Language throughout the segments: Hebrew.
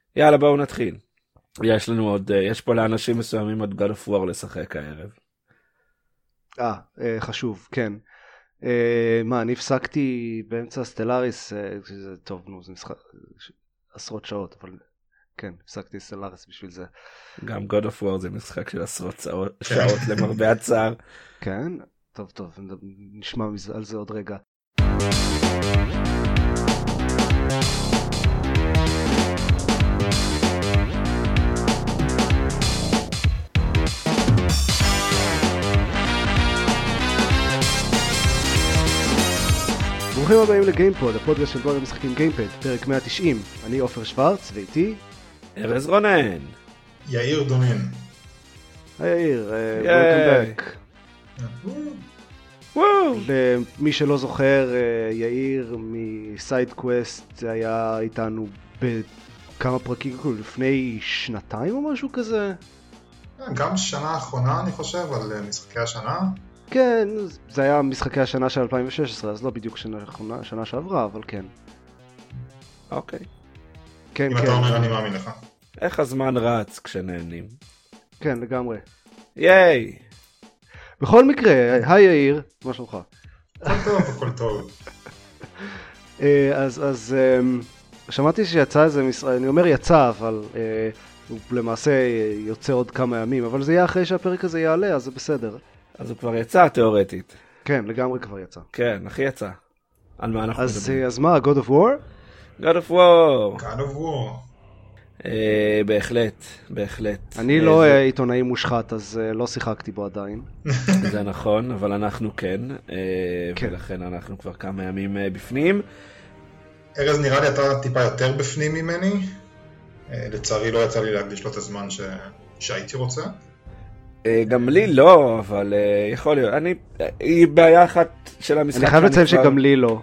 יאללה, בואו נתחיל. יש לנו עוד, יש פה לאנשים מסוימים עוד God of War לשחק הערב. חשוב, כן. מה, אני הפסקתי באמצע סטלאריס, זה טוב, נו, זה משחק עשרות שעות, אבל כן, הפסקתי סטלאריס בשביל זה. גם God of War זה משחק של עשרות שעות למרבה הצער. כן, טוב, נשמע על זה עוד רגע. ברוכים הבאים לגיימפוד, הפודקאסט של בלוג המשחקים גיימפד, פרק 190. אני עופר שוורץ, ואיתי ארז רונן. יאיר דומין. היי יאיר, welcome back. למי שלא זוכר, יאיר מסייד קווסט היה איתנו בכמה פרקים לפני שנתיים או משהו כזה. גם שנה האחרונה אני חושב על משחקי השנה. כן, זה היה משחקי השנה של 2016, אז לא בדיוק שנה שעברה, אבל כן. אוקיי. כן, אם כן. אתה אומר אני מאמין לך. איך הזמן רץ כשנהנים? כן, לגמרי. ייי! בכל מקרה, היי יאיר, מה שלומך? הכל טוב. אז שמעתי שיצא איזה משחק, אני אומר יצא, אבל הוא למעשה יוצא עוד כמה ימים, אבל זה יהיה אחרי שהפרק הזה יעלה, אז זה בסדר. אז הוא כבר יצא תיאורטית. כן, לגמרי כבר יצא. כן, הכי יצא. על מה אנחנו מדברים? אז מה, God of War? God of War. God of War. בהחלט. אני לא עיתונאי מושחת, אז לא שיחקתי בו עדיין. זה נכון, אבל אנחנו כן. ולכן אנחנו כבר כמה ימים בפנים. ארז, נראה לי אתה טיפה יותר בפנים ממני. לצערי לא יצא לי להקדיש לו את הזמן שהייתי רוצה. גם לי לא, אבל יכול להיות. היא בעיה אחת של המשחק. אני חייב לציין שגם לי לא.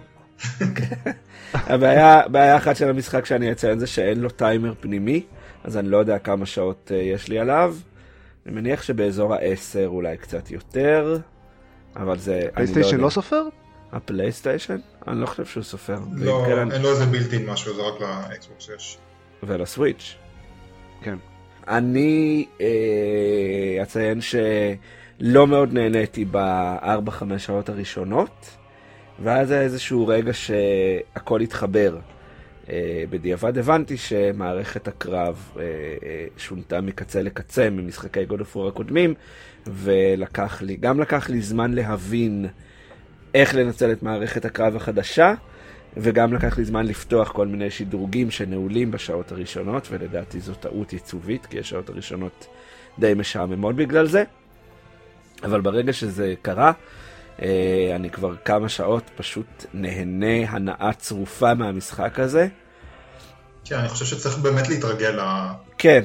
הבעיה אחת של המשחק שאני אציין זה שאין לו טיימר פנימי, אז אני לא יודע כמה שעות יש לי עליו. אני מניח שבאזור ה-10 אולי קצת יותר, אבל זה... פלייסטיישן לא סופר? הפלייסטיישן? אני לא חושב שהוא סופר. לא, אין לו איזה בילטין משהו, זה רק לאקסבוקס יש. ולסוויץ'. כן. אני אציין שלא מאוד נהניתי ב4-5 שעות הראשונות, ואז היה איזשהו רגע שהכל התחבר. בדיעבד הבנתי שמערכת הקרב שונתה מקצה לקצה ממשחקי God of War הקודמים, ולקח לי זמן להבין איך לנצל את מערכת הקרב החדשה, וגם לקח לי זמן לפתוח כל מיני שדרוגים שנעולים בשעות הראשונות, ולדעתי זו טעות ייצובית, כי השעות הראשונות די משעממות בגלל זה. אבל ברגע שזה קרה, אני כבר כמה שעות פשוט נהנה הנאה צרופה מהמשחק הזה. כן, אני חושב שצריך באמת להתרגל כן.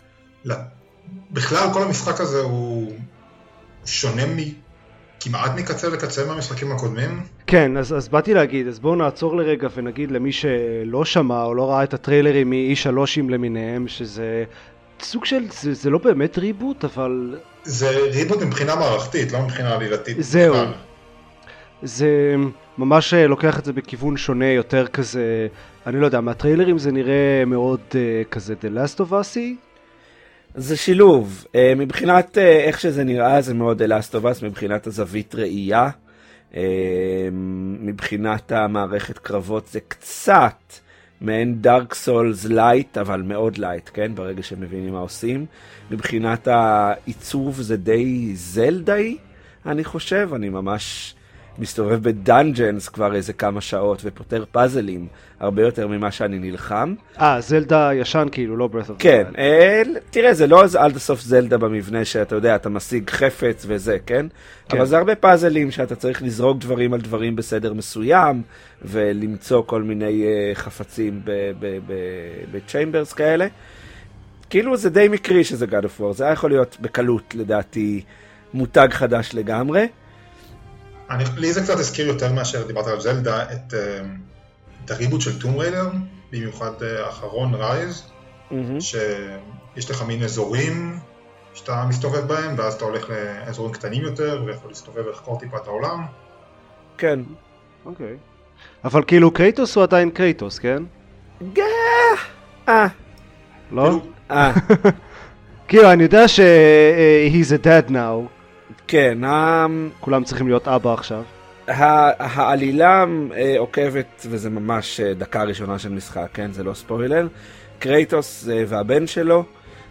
בכלל כל המשחק הזה הוא שונה כמעט מקצה לקצה מהמשחקים הקודמים. כן, אז באתי להגיד, אז בואו נעצור לרגע ונגיד למי שלא שמע או לא ראה את הטריילרים מ-E3 למיניהם, שזה סוג של, זה לא באמת ריבוט, אבל... זה ריבוט מבחינה מערכתית, לא מבחינה עלילתית. זהו. זה ממש לוקח את זה בכיוון שונה, יותר כזה, אני לא יודע, מהטריילרים זה נראה מאוד כזה The Last of Us. זה שילוב, מבחינת איך שזה נראה זה מאוד The Last of Us, מבחינת הזווית ראייה, מבחינת המערכת קרבות זה קצת מעין Dark Souls Light, אבל מאוד Light, כן? ברגע שמבינים מה עושים. מבחינת העיצוב זה די זלדאי, אני חושב, אני ממש מסתובב בדאנג'נס כבר איזה כמה שעות ופותר פאזלים הרבה יותר ממה שאני נלחם. זלדה ישן כאילו, לא Breath of the Wild. כן, תראה, זה לא עד הסוף זלדה במבנה שאתה יודע, אתה משיג חפץ וזה, כן? כן. אבל זה הרבה פאזלים שאתה צריך לזרוק דברים על דברים בסדר מסוים, ולמצוא כל מיני חפצים בצ'יימברס כאלה. כאילו זה די מקרי שזה God of War, זה היה יכול להיות בקלות לדעתי מותג חדש לגמרי. לי זה קצת הזכיר יותר מאשר דיברת על זלדה, את הריבוט של טום ריידר, במיוחד האחרון רייז, שיש לך מין אזורים שאתה מסתובב בהם, ואז אתה הולך לאזורים קטנים יותר, ויכול להסתובב ולחקור טיפה את העולם. כן. אוקיי. אבל כאילו קרייטוס הוא עדיין קרייטוס, כן? לא? כאילו, אני יודע he's a dad now. כן, כולם צריכים להיות אבא עכשיו. העלילה עוקבת, וזה ממש דקה ראשונה של משחק, כן? זה לא ספוילר. קרייטוס והבן שלו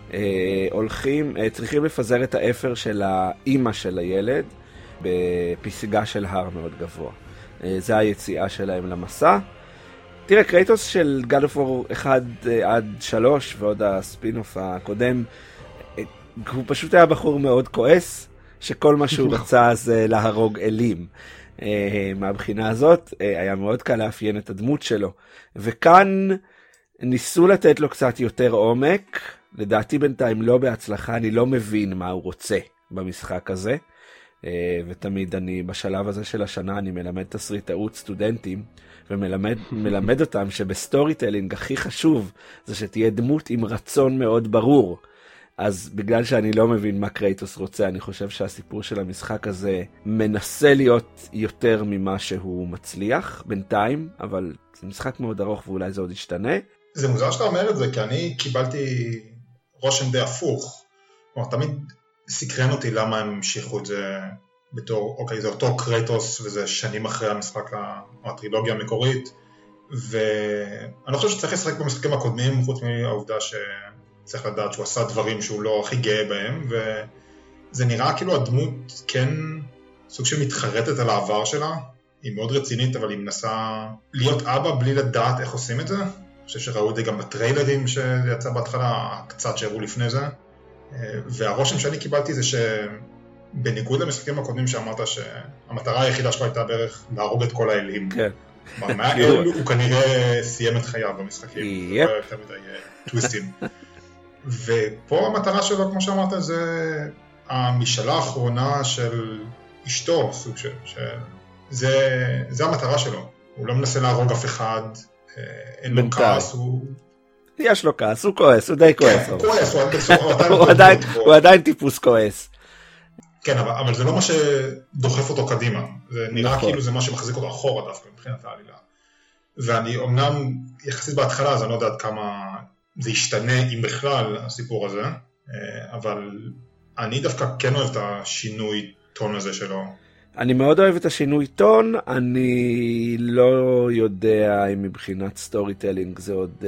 צריכים לפזר את האפר של האימא של הילד בפסגה של הר מאוד גבוה. זה היציאה שלהם למסע. תראה, קרייטוס של God of War 1 עד 3 ועוד הספינוף הקודם, הוא פשוט היה בחור מאוד כועס, שכל מה שהוא רצה זה להרוג אלים. מהבחינה הזאת היה מאוד קל לאפיין את הדמות שלו. וכאן ניסו לתת לו קצת יותר עומק, לדעתי בינתיים לא בהצלחה, אני לא מבין מה הוא רוצה במשחק הזה. ותמיד בשלב הזה של השנה אני מלמד תסריטאות סטודנטים, ומלמד אותם שבסטורי טלינג הכי חשוב זה שתהיה דמות עם רצון מאוד ברור. אז בגלל שאני לא מבין מה קרייטוס רוצה, אני חושב שהסיפור של המשחק הזה מנסה להיות יותר ממה שהוא מצליח בינתיים, אבל זה משחק מאוד ארוך ואולי זה עוד ישתנה. זה מוזר שאתה אומר את זה, כי אני קיבלתי רושם די הפוך. כלומר, תמיד סקרן אותי למה הם המשיכו את זה בתור, אוקיי, זה אותו קרייטוס וזה שנים אחרי המשחק, הטרילוגיה המקורית, ואני לא חושב שצריך לשחק במשחקים הקודמים, חוץ מהעובדה שצריך לדעת שהוא עשה דברים שהוא לא הכי גאה בהם, וזה נראה כאילו הדמות כן סוג שמתחרטת על העבר שלה, היא מאוד רצינית, אבל היא מנסה להיות אבא בלי לדעת איך עושים את זה. אני חושב שראו את זה גם בטריילרים שיצא בהתחלה, קצת שהראו לפני זה, והרושם שאני קיבלתי זה שבניגוד למשחקים הקודמים שאמרת שהמטרה היחידה שלו הייתה בערך להרוג את כל האלים. כן. הוא כנראה סיים את חייו במשחקים, זה לא היה יותר מדי טוויסטים. ופה המטרה שלו, כמו שאמרת, זה המשאלה האחרונה של אשתו, סוג זה המטרה שלו. הוא לא מנסה להרוג אף אחד, אין לו כעס, יש לו כעס, הוא כועס, הוא די כועס. הוא כועס, הוא עדיין טיפוס כועס. כן, אבל זה לא מה שדוחף אותו קדימה. זה נראה כאילו זה מה שמחזיק אותו אחורה דווקא מבחינת העלילה. ואני אומנם יחסית בהתחלה, אז אני לא יודעת כמה זה ישתנה אם בכלל הסיפור הזה, אבל אני דווקא כן אוהב את השינוי טון הזה שלו. אני מאוד אוהב את השינוי טון, אני לא יודע אם מבחינת סטורי טלינג זה עוד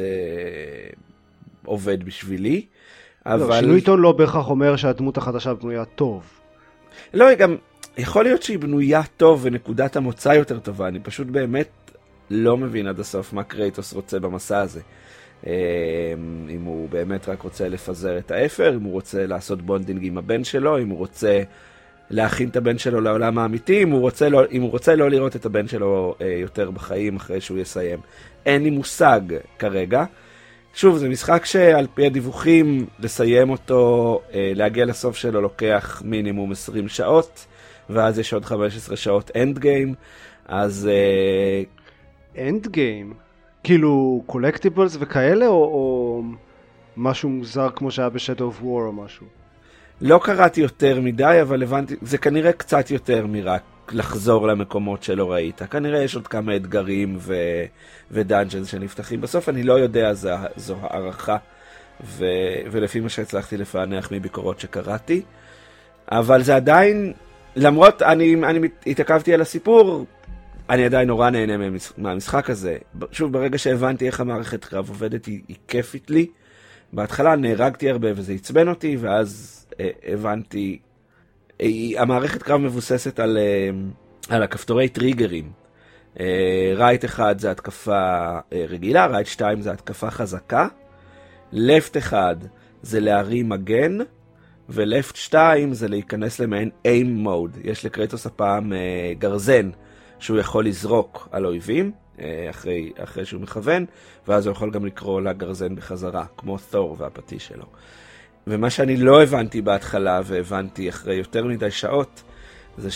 עובד בשבילי, אבל... שינוי טון לא בהכרח אומר שהדמות החדשה בנויה טוב. לא, גם יכול להיות שהיא בנויה טוב ונקודת המוצא יותר טובה, אני פשוט באמת לא מבין עד הסוף מה קרייטוס רוצה במסע הזה. אם הוא באמת רק רוצה לפזר את האפר, אם הוא רוצה לעשות בונדינג עם הבן שלו, אם הוא רוצה להכין את הבן שלו לעולם האמיתי, אם הוא רוצה לא לראות את הבן שלו יותר בחיים אחרי שהוא יסיים. אין לי מושג כרגע. שוב, זה משחק שעל פי הדיווחים לסיים אותו, להגיע לסוף שלו לוקח מינימום 20 שעות, ואז יש עוד 15 שעות אנד גיים, אז... אנד גיים? כאילו קולקטיבלס וכאלה, או משהו מוזר כמו שהיה ב-Shadow of War או משהו? לא קראתי יותר מדי, אבל הבנתי, זה כנראה קצת יותר מרק לחזור למקומות שלא ראית. כנראה יש עוד כמה אתגרים ודאנג'נס שנפתחים. בסוף אני לא יודע, זו הערכה, ולפי מה שהצלחתי לפענח מביקורות שקראתי. אבל זה עדיין, למרות אני התעכבתי על הסיפור, אני עדיין נורא נהנה מהמשחק הזה. שוב, ברגע שהבנתי איך המערכת קרב עובדת, היא כיפית לי. בהתחלה נהרגתי הרבה וזה עצבן אותי, ואז הבנתי, המערכת קרב מבוססת על הכפתורי טריגרים. רייט 1 זה התקפה רגילה, רייט 2 זה התקפה חזקה, לפט 1 זה להרים מגן, ולפט 2 זה להיכנס למעין aim mode. יש לקרייטוס הפעם גרזן שהוא יכול לזרוק על אויבים אחרי שהוא מכוון, ואז הוא יכול גם לקרוא לגרזן בחזרה, כמו תור והפטיש שלו. ומה שאני לא הבנתי בהתחלה, והבנתי אחרי יותר מדי שעות, זה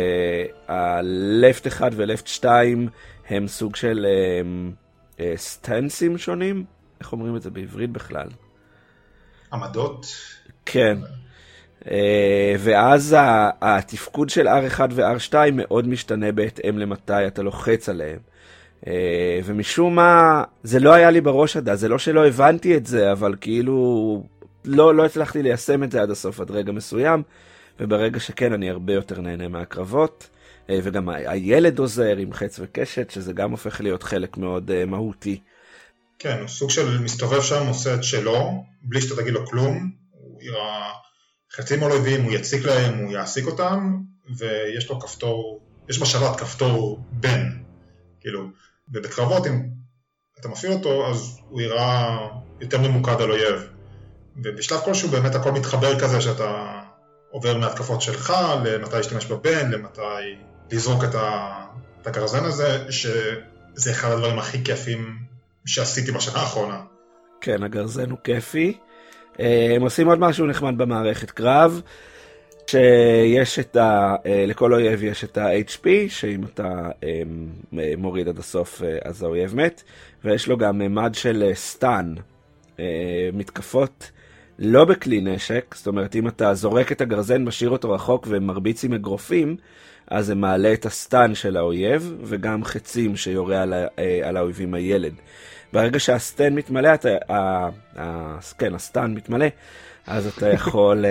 שהלפט 1 ולפט 2 הם סוג של סטנסים שונים. איך אומרים את זה בעברית בכלל? עמדות? כן. ואז התפקוד של R1 ו-R2 מאוד משתנה בהתאם למתי אתה לוחץ עליהם. ומשום מה, זה לא היה לי בראש עד אז, זה לא שלא הבנתי את זה, אבל כאילו לא הצלחתי ליישם את זה עד הסוף, עד רגע מסוים, וברגע שכן אני הרבה יותר נהנה מהקרבות, וגם הילד עוזר עם חץ וקשת, שזה גם הופך להיות חלק מאוד מהותי. כן, הוא סוג של מסתובב שם, עושה את שלו, בלי שאתה תגיד לו כלום, הוא יראה חצים אויבים, הוא יציק להם, הוא יעסיק אותם, ויש לו כפתור, יש בשרת כפתור בן, כאילו, ובקרבות אם אתה מפעיל אותו, אז הוא יראה יותר ממוקד על אויב, ובשלב כלשהו באמת הכל מתחבר כזה, שאתה עובר מהתקפות שלך, למתי להשתמש בבן, למתי לזרוק את הגרזן הזה, שזה אחד הדברים הכי כיפים שעשיתי בשנה האחרונה. כן, הגרזן הוא כיפי. הם עושים עוד משהו נחמד במערכת קרב, שיש לכל אויב יש את ה-HP, שאם אתה מוריד עד הסוף אז האויב מת, ויש לו גם ממד של סטן, מתקפות לא בכלי נשק, זאת אומרת אם אתה זורק את הגרזן, משאיר אותו רחוק ומרביץ עם אגרופים, אז זה מעלה את הסטן של האויב, וגם חצים שיורה על האויבים הילד. ברגע שהסטן מתמלא, הסטן מתמלא, אז אתה יכול,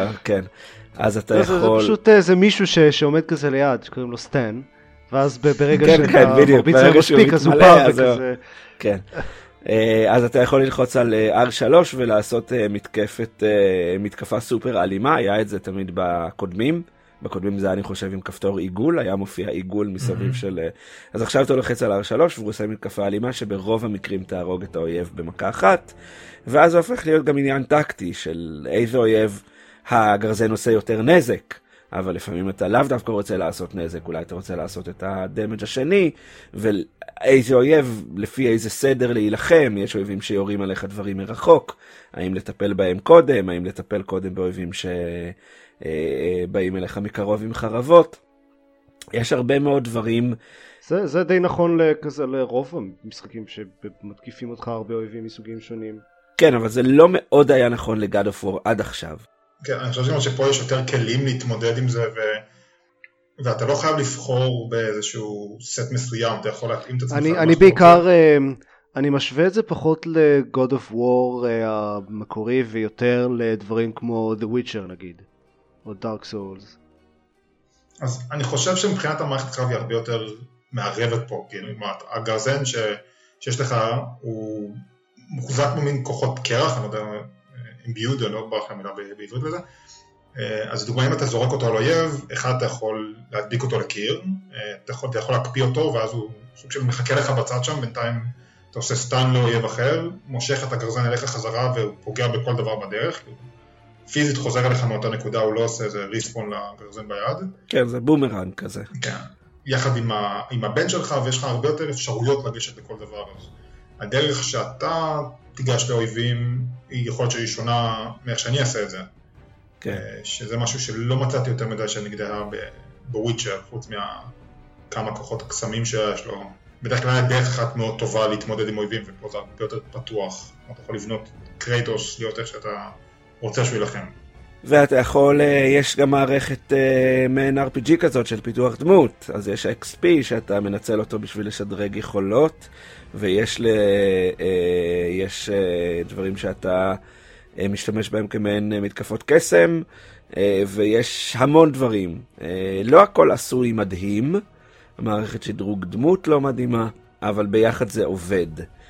אז אתה יכול... זה פשוט איזה מישהו שעומד כזה ליד, שקוראים לו סטן, ואז ברגע שאתה מרביץ מספיק, אז הוא פעם וכזה... כן. אז אתה יכול ללחוץ על R3 ולעשות מתקפה סופר אלימה, היה את זה תמיד בקודמים זה אני חושב עם כפתור עיגול, היה מופיע עיגול מסביב של... אז עכשיו אתה לוחץ על R3 והוא עושה מתקפה אלימה שברוב המקרים תהרוג את האויב במכה אחת, ואז זה הופך להיות גם עניין טקטי של איזה אויב הגרזן עושה יותר נזק, אבל לפעמים אתה לאו דווקא רוצה לעשות נזק, אולי אתה רוצה לעשות את הדמג' השני, ואיזה אויב, לפי איזה סדר להילחם, יש אויבים שיורים עליך דברים מרחוק, האם לטפל בהם קודם, האם לטפל קודם באויבים שבאים אליך מקרוב עם חרבות, יש הרבה מאוד דברים. זה די נכון לרוב המשחקים שמתקיפים אותך הרבה אויבים מסוגים שונים. כן, אבל זה לא מאוד היה נכון לגד אוף וור עד עכשיו. כן, אני חושב שפה יש יותר כלים להתמודד עם זה, ואתה לא חייב לבחור באיזשהו סט מסוים, אתה יכול להתאים את עצמך. אני בעיקר, אני משווה את זה פחות ל-God of War המקורי, ויותר לדברים כמו The Witcher נגיד, או Dark Souls. אז אני חושב שמבחינת המערכת קרב היא הרבה יותר מערבת פה, כאילו, הגרזן שיש לך הוא מוחזק במין כוחות קרח, אני לא יודע, imbued, אני לא ברח למילה בעברית לזה, אז דוגמה אם אתה זורק אותו על אויב, אחד אתה יכול להדביק אותו לקיר, אתה יכול להקפיא אותו, ואז הוא סוג של מחכה לך בצד שם, בינתיים אתה עושה סטן לאויב אחר, מושך את הגרזן אליך חזרה, והוא פוגע בכל דבר בדרך, פיזית חוזר אליך מאותה נקודה, הוא לא עושה איזה ריספון לגרזן ביד. כן, זה בומרנג כזה. כן, יחד עם הבן שלך, ויש לך הרבה יותר אפשרויות לגשת לכל דבר. אז הדרך שאתה תיגש לאויבים, היא יכול להיות שהיא שונה מאיך שאני אעשה את זה. כן. שזה משהו שלא מצאתי יותר מדי שנגדרה בוויצ'ר, חוץ מכמה כוחות הקסמים שיש לו. בדרך כלל דרך אחת מאוד טובה להתמודד עם אויבים, ופה זה הרבה יותר פתוח. אתה יכול לבנות קרייטוס, להיות איך שאתה רוצה שהוא ילחם. ואתה יכול, יש גם מערכת מעין RPG כזאת של פיתוח דמות, אז יש XP שאתה מנצל אותו בשביל לשדרג יכולות, ויש יש דברים שאתה משתמש בהם כמעין מתקפות קסם, ויש המון דברים. לא הכל עשוי מדהים, המערכת שדרוג דמות לא מדהימה, אבל ביחד זה עובד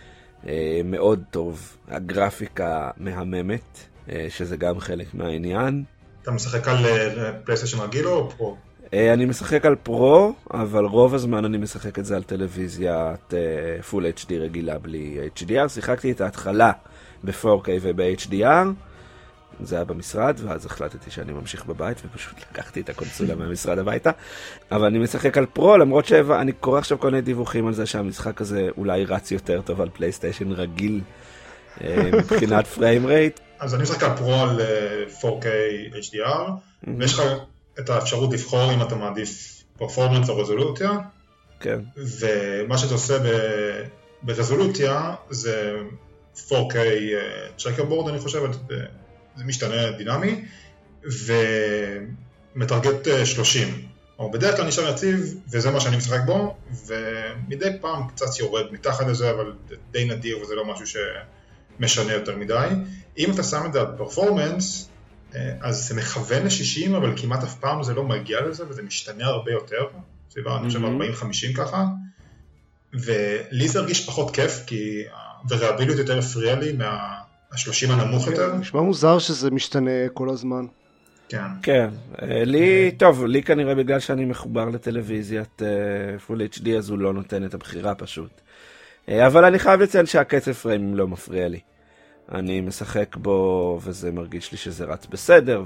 מאוד טוב. הגרפיקה מהממת, שזה גם חלק מהעניין. אתה משחק על פלייסטיישן רגיל או פרו? אני משחק על פרו, אבל רוב הזמן אני משחק את זה על טלוויזיית פול HD רגילה בלי HDR. שיחקתי את ההתחלה ב-4K וב-HDR, זה היה במשרד, ואז החלטתי שאני ממשיך בבית, ופשוט לקחתי את הקונסולה מהמשרד הביתה. אבל אני משחק על פרו, למרות שאני קורא עכשיו כל מיני דיווחים על זה שהמשחק הזה אולי רץ יותר טוב על פלייסטיישן רגיל, מבחינת פריים רייט. אז אני משחק על פרו על 4K HDR, ויש לך את האפשרות לבחור אם אתה מעדיף פרפורמנס או רזולוציה. כן. ומה שאתה עושה ברזולוציה זה 4K צ'קרבורד, אני חושב, זה משתנה דינמי, ומטרגט 30. או בדרך כלל נשאר יציב, וזה מה שאני משחק בו, ומדי פעם קצת יורד מתחת לזה, אבל די נדיר וזה לא משהו שמשנה יותר מדי. אם אתה שם את זה על פרפורמנס, אז זה מכוון ל-60, אבל כמעט אף פעם זה לא מגיע לזה, וזה משתנה הרבה יותר, סביבה, אני חושב 40-50 ככה, ולי זה הרגיש פחות כיף, כי הווריאביליות יותר הפריע לי מה-30 הנמוך יותר. נשמע מוזר שזה משתנה כל הזמן. כן. כן, לי כנראה בגלל שאני מחובר לטלוויזיית Full HD, אז הוא לא נותן את הבחירה פשוט. אבל אני חייב לציין שהקצב פריים לא מפריע לי. אני משחק בו וזה מרגיש לי שזה רץ בסדר,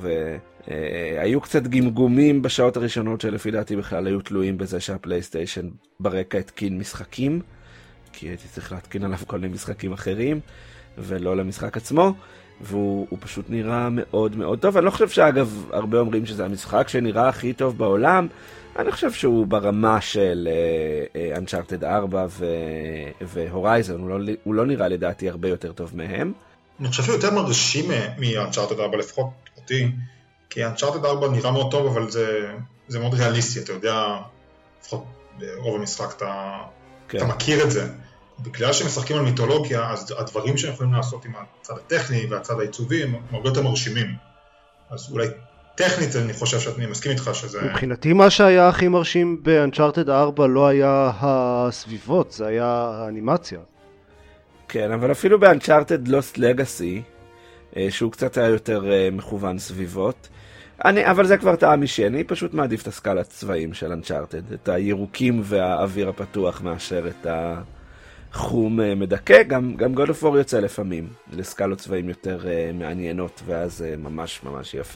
והיו קצת גמגומים בשעות הראשונות שלפי דעתי בכלל היו תלויים בזה שהפלייסטיישן ברקע התקין משחקים, כי הייתי צריך להתקין עליו כל מיני משחקים אחרים, ולא למשחק עצמו, והוא פשוט נראה מאוד מאוד טוב. אני לא חושב שאגב, הרבה אומרים שזה המשחק שנראה הכי טוב בעולם, אני חושב שהוא ברמה של Uncharted 4 והורייזון, הוא לא נראה לדעתי הרבה יותר טוב מהם. אני חושב שהוא יותר מרשים מ-Uncharted 4 לפחות אותי, כי Uncharted 4 נראה מאוד טוב, אבל זה מאוד ריאליסטי, אתה יודע, לפחות ברוב המשחק אתה מכיר את זה. בגלל שמשחקים על מיתולוגיה, אז הדברים שהם יכולים לעשות עם הצד הטכני והצד העיצובי הם הרבה יותר מרשימים. אז אולי טכנית אני חושב שאני מסכים איתך שזה... מבחינתי מה שהיה הכי מרשים ב-Uncharted 4 לא היה הסביבות, זה היה האנימציה. כן, אבל אפילו ב-Uncharted Lost Legacy, שהוא קצת היה יותר מכוון סביבות, אבל זה כבר טעם אישי, אני פשוט מעדיף את הסקלת צבעים של Uncharted, את הירוקים והאוויר הפתוח מאשר את החום מדכא, גם God of War יוצא לפעמים, לסקלות צבעים יותר מעניינות, ואז ממש ממש יפה.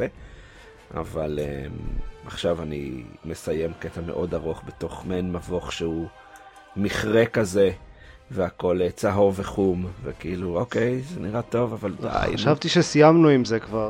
אבל עכשיו אני מסיים קטע מאוד ארוך בתוך מעין מבוך שהוא מכרה כזה, והכל צהוב וחום, וכאילו, אוקיי, זה נראה טוב, אבל די. חשבתי שסיימנו עם זה כבר.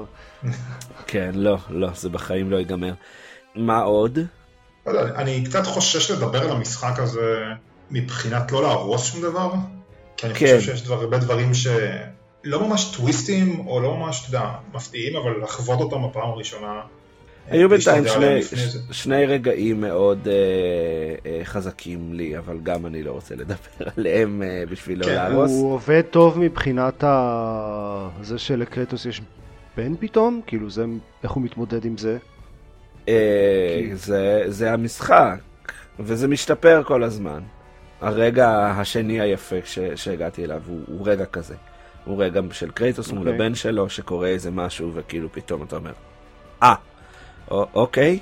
כן, לא, זה בחיים לא ייגמר. מה עוד? אני קצת חושש לדבר על המשחק הזה מבחינת לא להרוס שום דבר, כי אני חושב שיש הרבה דברים שלא ממש טוויסטים, או לא ממש, אתה יודע, מפתיעים, אבל לחוות אותם בפעם הראשונה. היו בינתיים שני רגעים מאוד חזקים לי, אבל גם אני לא רוצה לדבר עליהם בשביל לא להרוס. הוא עובד טוב מבחינת זה שלקרטוס יש בן פתאום? כאילו זה, איך הוא מתמודד עם זה? זה המשחק, וזה משתפר כל הזמן. הרגע השני היפה שהגעתי אליו הוא רגע כזה. הוא רגע של קרטוס מול הבן שלו, שקורה איזה משהו וכאילו פתאום אתה אומר, אוקיי.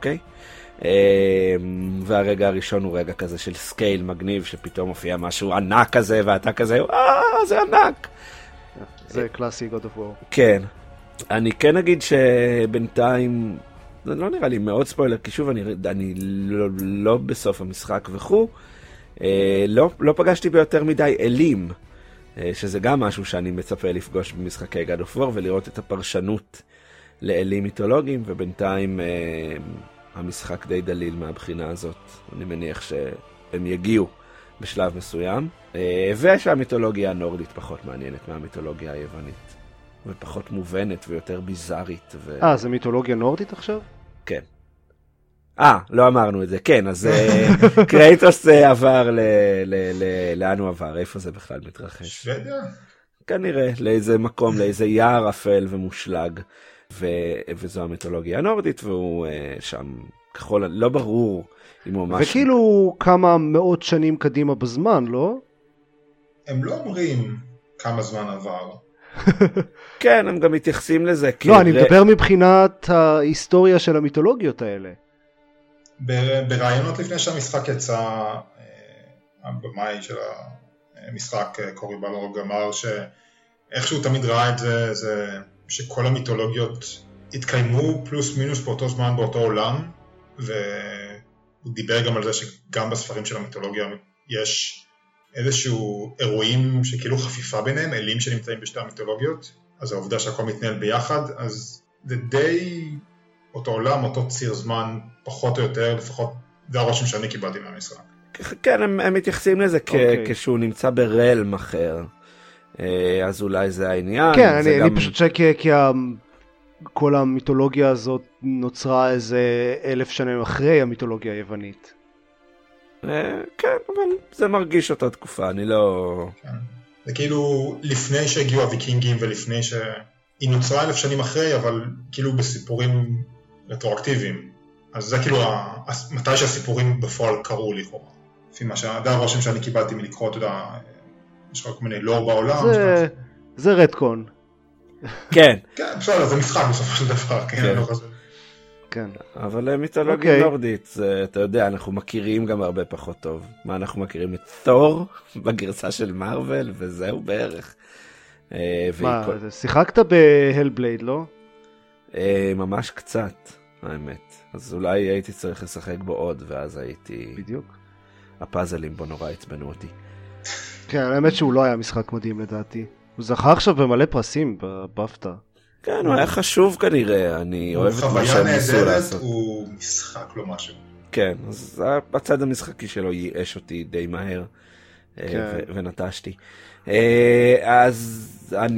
והרגע הראשון הוא רגע כזה של סקייל מגניב, שפתאום מופיע משהו ענק כזה, ואתה כזה, זה ענק. זה קלאסי God of War. כן. אני כן אגיד שבינתיים, זה לא נראה לי מאוד ספוילר, כי שוב אני לא בסוף המשחק וכו', לא פגשתי ביותר מדי אלים, שזה גם משהו שאני מצפה לפגוש במשחקי God of War, ולראות את הפרשנות לאלים מיתולוגיים, ובינתיים המשחק די דליל מהבחינה הזאת. אני מניח שהם יגיעו בשלב מסוים, ושהמיתולוגיה הנורדית פחות מעניינת מהמיתולוגיה היוונית, ופחות מובנת ויותר ביזארית. זה מיתולוגיה נורדית עכשיו? כן. לא אמרנו את זה, כן, אז קרייטוס עבר לאן הוא עבר? איפה זה בכלל מתרחש? שוודיה? כנראה, לאיזה מקום, לאיזה יער אפל ומושלג. וזו המיתולוגיה הנורדית, והוא שם כחול, לא ברור אם הוא ממש... וכאילו כמה מאות שנים קדימה בזמן, לא? הם לא אומרים כמה זמן עבר. כן, הם גם מתייחסים לזה. לא, אני מדבר מבחינת ההיסטוריה של המיתולוגיות האלה. ברעיונות לפני שהמשחק יצא, הבמאי של המשחק, קורי בלרוג, אמר שאיכשהו תמיד ראה את זה, זה שכל המיתולוגיות התקיימו פלוס מינוס באותו זמן באותו עולם, והוא דיבר גם על זה שגם בספרים של המיתולוגיה יש איזשהו אירועים שכאילו חפיפה ביניהם, אלים שנמצאים בשתי המיתולוגיות, אז העובדה שהכל מתנהל ביחד, אז זה די אותו עולם, אותו ציר זמן, פחות או יותר, לפחות זה הרושם שאני קיבלתי מהמשחק. כן, הם מתייחסים לזה כשהוא נמצא ברלם אחר. אז אולי זה העניין. כן, אני פשוט כי כל המיתולוגיה הזאת נוצרה איזה 1000 שנים אחרי המיתולוגיה היוונית. כן, אבל זה מרגיש אותה תקופה, אני לא... זה כאילו לפני שהגיעו הוויקינגים ולפני היא נוצרה 1000 שנים אחרי, אבל כאילו בסיפורים רטרואקטיביים. אז זה כאילו מתי שהסיפורים בפועל קרו לכאורה. לפי מה זה הרושם שאני קיבלתי מלקרוא, אתה יודע, יש לך כל מיני לור בעולם. זה רטקון. כן. כן, בסדר, זה משחק בסופו של דבר, כן, לא חושב. כן. אבל מיתולוגיה נורדית, אתה יודע, אנחנו מכירים גם הרבה פחות טוב. מה אנחנו מכירים? את תור בגרסה של מארוול, וזהו בערך. מה, שיחקת בהלבלייד, לא? ממש קצת, האמת. אז אולי הייתי צריך לשחק בו עוד, ואז הייתי... בדיוק. הפאזלים בו נורא הצבנו אותי. כן, האמת שהוא לא היה משחק מדהים לדעתי. הוא זכה עכשיו במלא פרסים בבפטה. כן, הוא היה חשוב כנראה, אני אוהב את מה שהם ניסו לעשות. הוא משחק לא משהו. כן, אז בצד המשחקי שלו ייאש אותי די מהר, ונטשתי. אז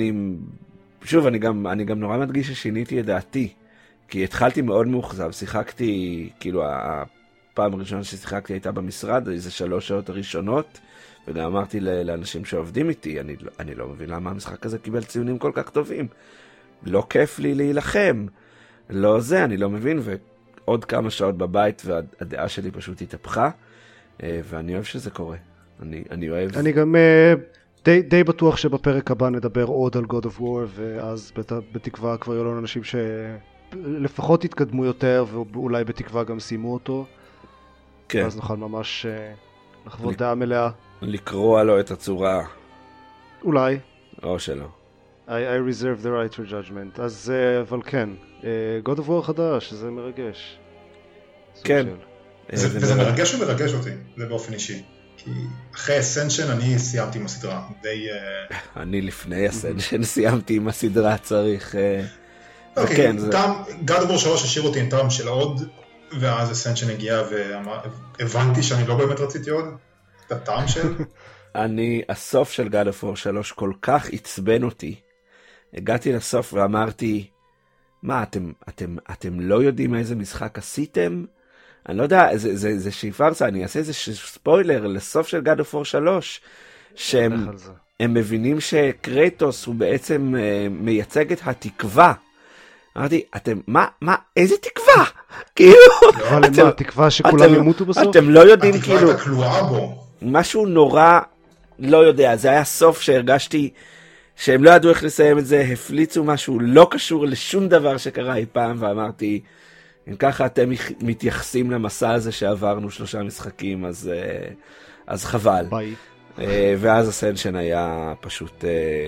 שוב, אני גם נורא מדגיש ששיניתי את דעתי, כי התחלתי מאוד מאוכזב, שיחקתי, כאילו הפעם הראשונה ששיחקתי הייתה במשרד, איזה 3 שעות הראשונות, וגם אמרתי לאנשים שעובדים איתי, אני לא מבין למה המשחק הזה קיבל ציונים כל כך טובים. לא כיף לי להילחם. לא זה, אני לא מבין, ועוד כמה שעות בבית והדעה שלי פשוט התהפכה, ואני אוהב שזה קורה. אני אוהב... אני גם די בטוח שבפרק הבא נדבר עוד על God of War, ואז בתקווה כבר יהיו לנו אנשים שלפחות התקדמו יותר, ואולי בתקווה גם סיימו אותו. כן. ואז נוכל ממש לחוות דעה מלאה. לקרוא לו את הצורה. אולי. או שלא. I reserve the right for judgment. אז, אבל כן, God of War חדש, זה מרגש. כן. וזה מרגש ומרגש אותי, זה באופן אישי. כי אחרי אסנשן אני סיימתי עם הסדרה. אני לפני אסנשן סיימתי עם הסדרה, צריך... אוקיי, God of War 3 השאיר אותי עם טעם של עוד, ואז אסנשן הגיע והבנתי שאני לא באמת רציתי עוד. את הטעם של... הסוף של God of War 3 כל כך עצבן אותי. הגעתי לסוף ואמרתי, מה, אתם לא יודעים איזה משחק עשיתם? אני לא יודע, זה שיפרסה, אני אעשה איזה ספוילר לסוף של God of War 3, שהם מבינים שקרייטוס הוא בעצם מייצג את התקווה. אמרתי, מה, איזה תקווה? כאילו, אבל מה, התקווה שכולם ימותו בסוף? אתם לא יודעים, כאילו, התקווה הכלואה בו. משהו נורא, לא יודע, זה היה סוף שהרגשתי שהם לא ידעו איך לסיים את זה, הפליצו משהו לא קשור לשום דבר שקרה אי פעם, ואמרתי, אם ככה אתם מתייחסים למסע הזה שעברנו 3 משחקים, אז חבל. ביי. ואז אסנשן היה פשוט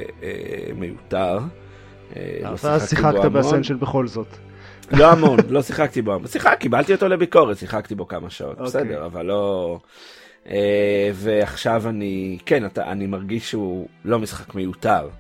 מיותר. אז שיחקת באסנשן בכל זאת. לא המון, לא שיחקתי בו. קיבלתי אותו לביקורת, שיחקתי בו כמה שעות, בסדר, אבל לא... ועכשיו אני מרגיש שהוא לא משחק מיותר,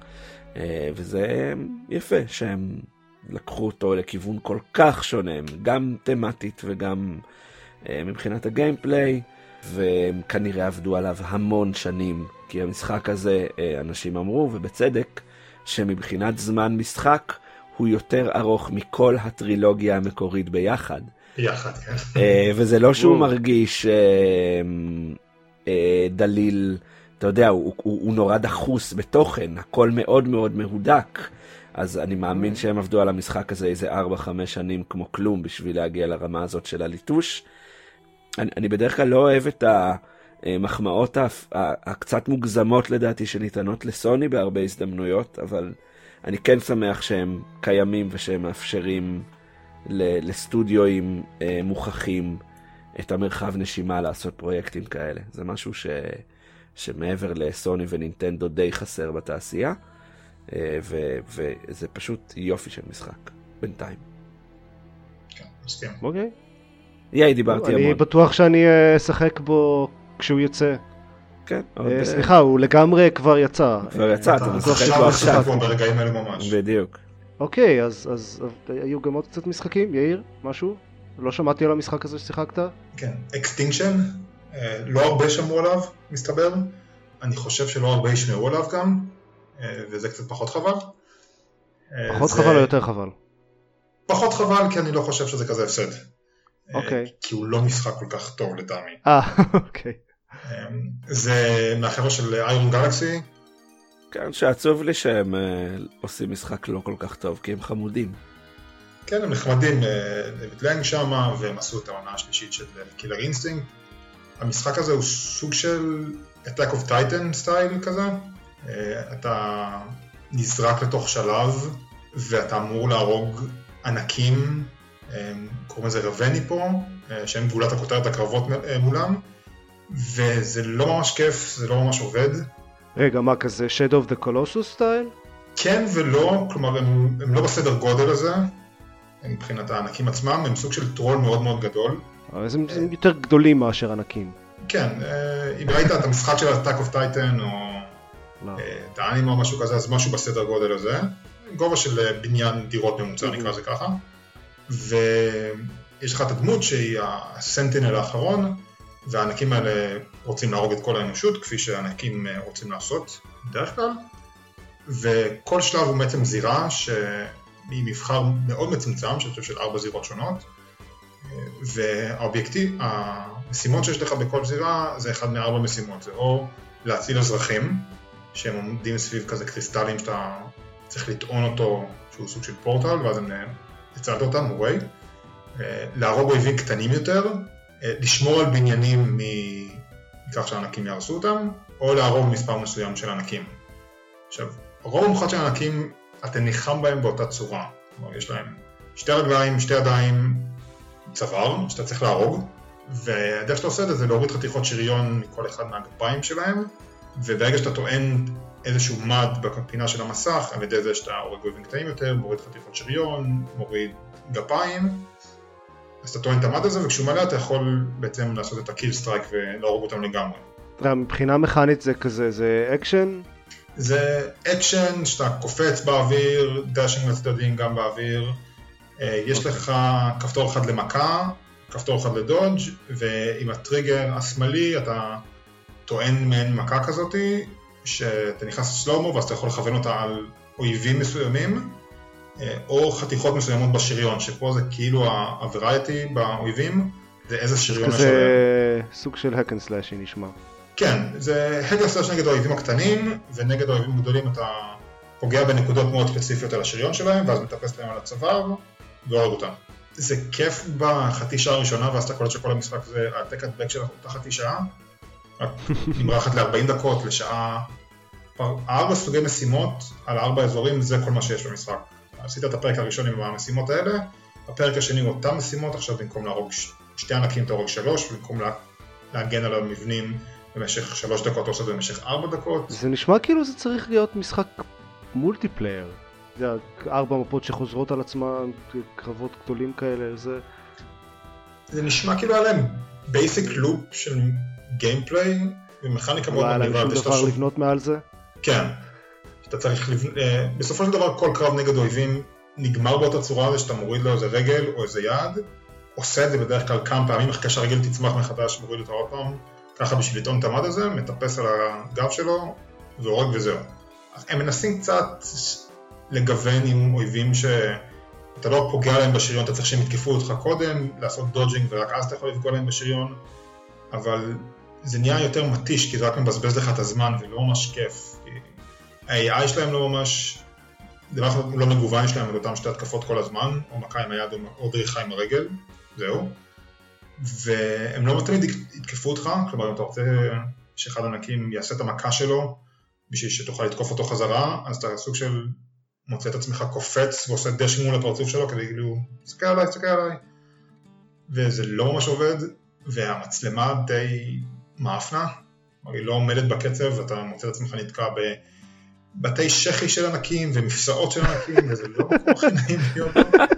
וזה יפה שהם לקחו אותו לכיוון כל כך שונה, גם תמטית וגם מבחינת הגיימפליי, והם כנראה עבדו עליו המון שנים, כי המשחק הזה, אנשים אמרו, ובצדק, שמבחינת זמן משחק הוא יותר ארוך מכל הטרילוגיה המקורית ביחד. יחד, כן. וזה לא שהוא מרגיש דליל, אתה יודע, הוא נורא דחוס בתוכן, הכל מאוד מאוד מהודק. אז אני מאמין שהם עבדו על המשחק הזה איזה 4-5 שנים כמו כלום בשביל להגיע לרמה הזאת של הליטוש. אני בדרך כלל לא אוהב את המחמאות הקצת מוגזמות לדעתי שניתנות לסוני בהרבה הזדמנויות, אבל אני כן שמח שהם קיימים ושהם מאפשרים לסטודיואים מוכחים את המרחב נשימה לעשות פרויקטים כאלה. זה משהו שמעבר לסוני ונינטנדו די חסר בתעשייה, וזה פשוט יופי של משחק, בינתיים. כן, מסכים. אוקיי. דיברתי המון. אני בטוח שאני אשחק בו כשהוא יצא. כן. סליחה, הוא לגמרי כבר יצא. כבר יצא, אתה משחק בו עכשיו. ברגעים האלה ממש. בדיוק. אוקיי, אז היו גם עוד קצת משחקים, יאיר, משהו? לא שמעתי על המשחק הזה ששיחקת? כן, אקסטינקשן, לא הרבה שמעו עליו, מסתבר. אני חושב שלא הרבה ישמעו עליו גם, וזה קצת פחות חבל. פחות חבל או יותר חבל? פחות חבל, כי אני לא חושב שזה כזה הפסד. אוקיי. כי הוא לא משחק כל כך טוב לטעמי. אוקיי. זה מהחבר'ה של איירון גלקסי. כן, שעצוב לי שהם עושים משחק לא כל כך טוב, כי הם חמודים. כן, הם נחמדים, דויד לנג שמה, והם עשו את העונה השלישית של קילר אינסטינקט. המשחק הזה הוא סוג של Attack of Titan סטייל כזה. אתה נזרק לתוך שלב, ואתה אמור להרוג ענקים, קוראים לזה רווני פה, שהם גבולת הכותרת הקרבות מולם, וזה לא ממש כיף, זה לא ממש עובד. רגע, מה כזה? Shadow of the Colossus סטייל? כן ולא, כלומר הם לא בסדר גודל הזה, מבחינת הענקים עצמם, הם סוג של טרול מאוד מאוד גדול. אז הם יותר גדולים מאשר ענקים. כן, אם ראית את המשחק של Attack of Titan או את האנימה או משהו כזה, אז משהו בסדר גודל הזה. גובה של בניין דירות ממוצע, נקרא זה ככה. ויש לך את הדמות שהיא הסנטינל האחרון, והענקים האלה רוצים להרוג את כל האנושות, כפי שהענקים רוצים לעשות בדרך כלל. וכל שלב הוא בעצם זירה שהיא מבחר מאוד מצומצם, שאני חושב של 4 זירות שונות. המשימות שיש לך בכל זירה זה אחד מ4 משימות, זה או להציל אזרחים, שהם עומדים סביב כזה קריסטלים שאתה צריך לטעון אותו, שהוא סוג של פורטל, ואז הם הצלת אותם, הווי. להרוג אויבים קטנים יותר, לשמור על בניינים מכך שהענקים יהרסו אותם, או להרוג מספר מסוים של ענקים. עכשיו, הרוב המוחלט של הענקים, אתה ניחם בהם באותה צורה. כלומר, יש להם 2 רגליים, 2 ידיים, צוואר, שאתה צריך להרוג, והדרך שאתה עושה את זה להוריד חתיכות שריון מכל אחד מהגפיים שלהם, וברגע שאתה טוען איזשהו מד בפינה של המסך, על ידי זה שאתה הורג אויבים קטעים יותר, מוריד חתיכות שריון, מוריד גפיים, אז אתה טוען את המד הזה, וכשהוא מלא אתה יכול בעצם לעשות את הקיל סטרייק ולהרוג אותם לגמרי. מבחינה מכנית זה כזה, זה אקשן? זה אקשן שאתה קופץ באוויר, דאשינג לצדדים גם באוויר, יש לך כפתור אחד למכה, כפתור אחד לדודג', ועם הטריגר השמאלי אתה טוען מעין מכה כזאת, שאתה נכנס לסלומו ואז אתה יכול לכוון אותה על אויבים מסוימים, או חתיכות מסוימות בשריון, שפה זה כאילו ה-variety באויבים, זה איזה שריון השריון. זה סוג של hack and slash נשמע. כן, זה hack and slash נגד האויבים הקטנים, ונגד האויבים הגדולים אתה פוגע בנקודות מאוד ספציפיות על השריון שלהם, ואז מטפס להם על הצוואר, והורג אותם. זה כיף בחצי שעה הראשונה, ואז אתה קולט שכל המשחק זה העתק הדבק של אותה חצי שעה, רק נמרחת ל-40 דקות, לשעה, 4 סוגי משימות על 4 אזורים, זה כל מה שיש במשחק. עשית את הפרק הראשון עם המשימות האלה, הפרק השני הוא אותם משימות, עכשיו במקום להרוג 2 ענקים אתה הורג 3, במקום להגן על המבנים במשך 3 דקות, או עושה במשך 4 דקות. זה נשמע כאילו זה צריך להיות משחק מולטיפלייר. זה 4 מפות שחוזרות על עצמם, קרבות גדולים כאלה, זה נשמע כאילו היה להם בייסיק לופ של גיימפליי, ומכניקה מאוד מגניבה. שום דבר לבנות מעל זה? כן. אתה צריך בסופו של דבר כל קרב נגד אויבים נגמר באותה צורה הזה, שאתה מוריד לו איזה רגל או איזה יד, עושה את זה בדרך כלל כמה פעמים, אחרי שהרגל תצמח מחדש, מוריד אותה עוד פעם, ככה בשביל לטעון את המד הזה, מטפס על הגב שלו, והורג וזהו. הם מנסים קצת לגוון עם אויבים שאתה לא פוגע להם בשריון, אתה צריך שהם יתקפו אותך קודם, לעשות דודג'ינג ורק אז אתה יכול לפגוע להם בשריון, אבל זה נהיה יותר מתיש, כי זה רק מבזבז לך את הזמן ולא ממש כיף. ה-AI שלהם לא ממש, דבר לא מגוון שלהם על אותם 2 התקפות כל הזמן, או מכה עם היד או דריכה עם הרגל, זהו. והם לא תמיד יתקפו אותך, כלומר אם אתה רוצה שאחד ענקים יעשה את המכה שלו, בשביל שתוכל לתקוף אותו חזרה, אז אתה סוג של מוצא את עצמך קופץ ועושה דש מול הפרצוף שלו, כדי כאילו, תסתכל עליי, וזה לא ממש עובד, והמצלמה די מאפנה, היא לא עומדת בקצב, ואתה מוצא את עצמך נתקע בבתי שכי של ענקים ומפסעות של ענקים, וזה לא מקום הכי נעים להיות.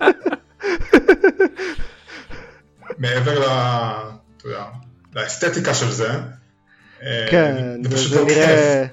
מעבר לאסתטיקה של זה, כן, זה נראה...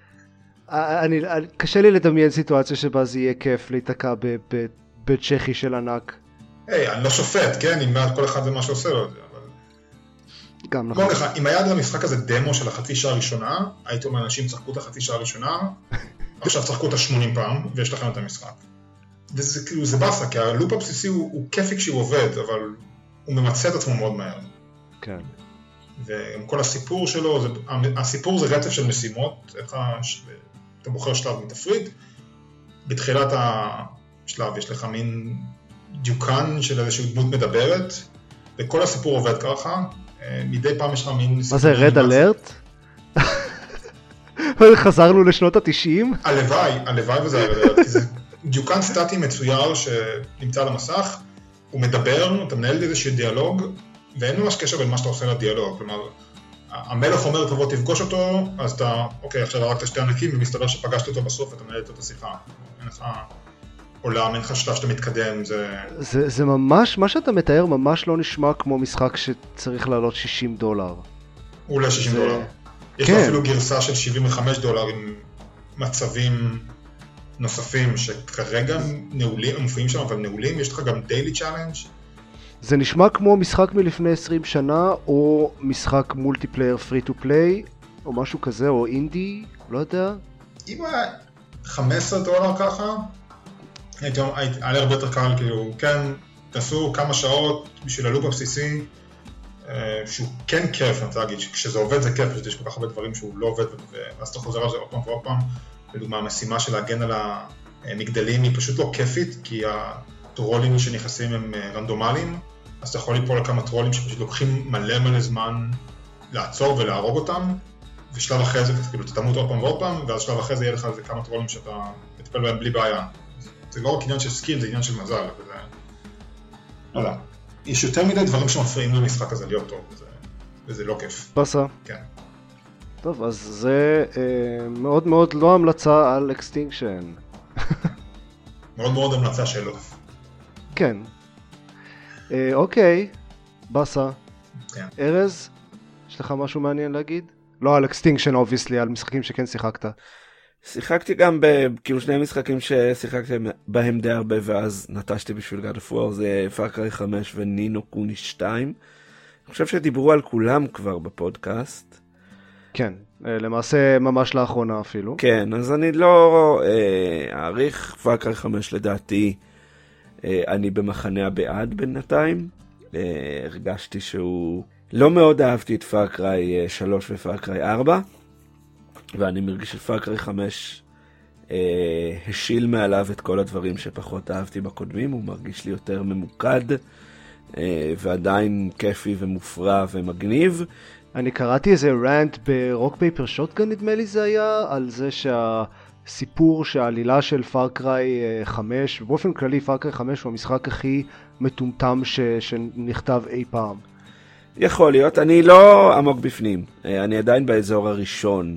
קשה לי לדמיין סיטואציה שבה זה יהיה כיף להתקע בבית שכי של ענק. אני לא שופט, כן, אם כל אחד זה מה שעושה לו את זה, אבל... גם נכון. אם היה למשחק הזה דמו של החצי שעה הראשונה, הייתי אומר, אנשים צחקו את החצי שעה הראשונה, עכשיו צחקו את 80 פעם, ויש לכם את המשחק. וזה כאילו, זה בסה, כי הלופ הבסיסי הוא כיפי כשהוא עובד, אבל הוא ממצא את עצמו מאוד מהר. כן. וגם כל הסיפור שלו, הסיפור זה רצף של משימות, אתה בוחר שלב מתפריט, בתחילת השלב יש לך מין דיוקן של איזושהי דמות מדברת, וכל הסיפור עובד ככה, מדי פעם יש לך מין... מה זה, רד אלרט? חזרנו לשנות ה-90? הלוואי וזה רד אלרט, כי זה דיוקן סטטי מצויר שנמצא על המסך, הוא מדבר, אתה מנהל איזשהו דיאלוג, ואין ממש קשר בין מה שאתה עושה לדיאלוג, כלומר, המלך אומר תבוא תפגוש אותו, אז אתה, אוקיי, עכשיו הרגת שתי ענקים, ומסתבר שפגשת אותו בסוף, ואתה מנהל את השיחה. אין לך עולם, אין לך שלב שאתה מתקדם, זה ממש, מה שאתה מתאר ממש לא נשמע כמו משחק שצריך לעלות $60. הוא עולה $60. יש לו אפילו גרסה של $75 עם מצבים נוספים, שכרגע נעולים, הם מופיעים שם, אבל נעולים, יש לך גם דיילי צ'אלנג'. זה נשמע כמו משחק מלפני 20 שנה, או משחק מולטיפלייר פרי טו פליי, או משהו כזה, או אינדי, לא יודע. אם הוא היה $15 ככה, היה לי הרבה יותר קל, כאילו, כן, תעשו כמה שעות בשביל הלופ הבסיסי, שהוא כן כיף, אני רוצה להגיד, כשזה עובד זה כיף, יש כל כך הרבה דברים שהוא לא עובד, ואז אתה חוזר על זה עוד פעם ועוד פעם, לדוגמה, המשימה של להגן על המגדלים היא פשוט לא כיפית, כי הטרולים שנכנסים הם רנדומליים, אז אתה יכול ליפול על כמה טרולים שפשוט לוקחים מלא זמן לעצור ולהרוג אותם, ושלב אחרי זה, כאילו, אתה תמות עוד פעם ועוד פעם, ואז שלב אחרי זה יהיה לך איזה כמה טרולים שאתה מטפל בהם בלי בעיה. זה לא רק עניין של סקיל, זה עניין של מזל, וזה... לא יודע. יש יותר מדי דברים שמפריעים למשחק הזה להיות טוב, וזה לא כיף. פסה. כן. טוב, אז זה מאוד מאוד לא המלצה על אקסטינקשן. מאוד מאוד המלצה שלו. כן. אוקיי, בסה. כן. ארז, יש לך משהו מעניין להגיד? לא על אקסטינקשן, אובייסלי, על משחקים שכן שיחקת. שיחקתי גם כאילו שני משחקים ששיחקתי בהם די הרבה, ואז נטשתי בשביל God of War, זה Far Cry 5 ונינו קוני 2. אני חושב שדיברו על כולם כבר בפודקאסט. כן, למעשה ממש לאחרונה אפילו. כן, אז אני לא אעריך. Far Cry 5 לדעתי, אני במחנה הבעד בינתיים. הרגשתי שהוא... לא מאוד אהבתי את Far Cry 3 ו-Far Cry 4, ואני מרגיש ש-Far Cry 5 השיל מעליו את כל הדברים שפחות אהבתי בקודמים. הוא מרגיש לי יותר ממוקד, ועדיין כיפי ומופרע ומגניב. אני קראתי איזה רנט ברוק פייפר שוטגן, נדמה לי זה היה, על זה שהסיפור שהעלילה של Far Cry 5, ובאופן כללי Far Cry 5 הוא המשחק הכי מטומטם שנכתב אי פעם. יכול להיות, אני לא עמוק בפנים, אני עדיין באזור הראשון,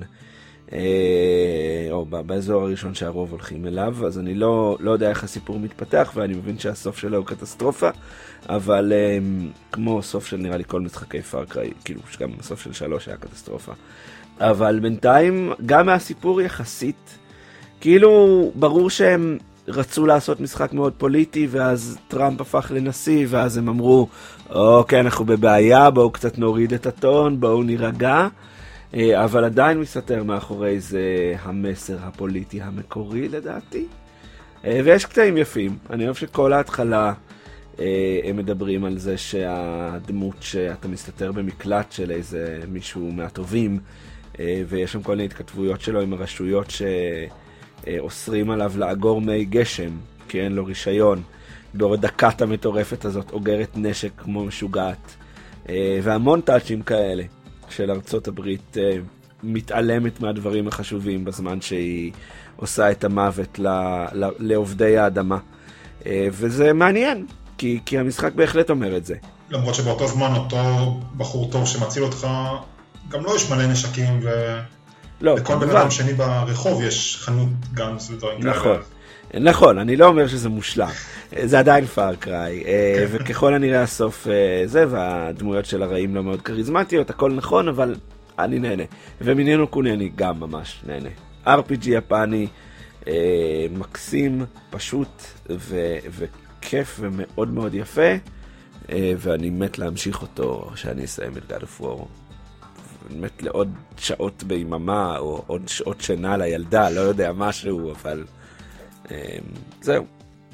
או באזור הראשון שהרוב הולכים אליו, אז אני לא יודע איך הסיפור מתפתח, ואני מבין שהסוף שלו הוא קטסטרופה, אבל כמו סוף של נראה לי כל משחקי Far Cry, כאילו שגם הסוף של 3 היה קטסטרופה, אבל בינתיים גם מהסיפור יחסית, כאילו ברור שהם רצו לעשות משחק מאוד פוליטי, ואז טראמפ הפך לנשיא, ואז הם אמרו, אוקיי, אנחנו בבעיה, בואו קצת נוריד את הטון, בואו נירגע, אבל עדיין מסתתר מאחורי זה המסר הפוליטי המקורי לדעתי, ויש קטעים יפים. אני אוהב שכל ההתחלה הם מדברים על זה שהדמות שאתה מסתתר במקלט של איזה מישהו מהטובים, ויש שם כל מיני התכתבויות שלו עם הרשויות שאוסרים עליו לאגור מי גשם, כי אין לו רישיון. בעוד דקת המטורפת הזאת אוגרת נשק כמו משוגעת, והמון טאצ'ים כאלה של ארצות הברית מתעלמת מהדברים החשובים בזמן שהיא עושה את המוות לעובדי האדמה, וזה מעניין, כי המשחק בהחלט אומר את זה. למרות שבאותו זמן אותו בחור טוב שמציל אותך גם לא יש מלא נשקים, וכל בן אדם שני ברחוב יש חנות גאנס ודברים כאלה. נכון, אני לא אומר שזה מושלם, זה עדיין Far Cry, וככל הנראה הסוף זה, והדמויות של הרעים לא מאוד קריזמטיות, הכל נכון, אבל אני נהנה. ומינינו קוני אני גם ממש נהנה. RPG יפני, מקסים, פשוט וכיף ומאוד מאוד יפה, ואני מת להמשיך אותו שאני אסיים את God of War. מת לעוד שעות ביממה, או עוד שעות שינה לילדה, לא יודע משהו, אבל... זהו,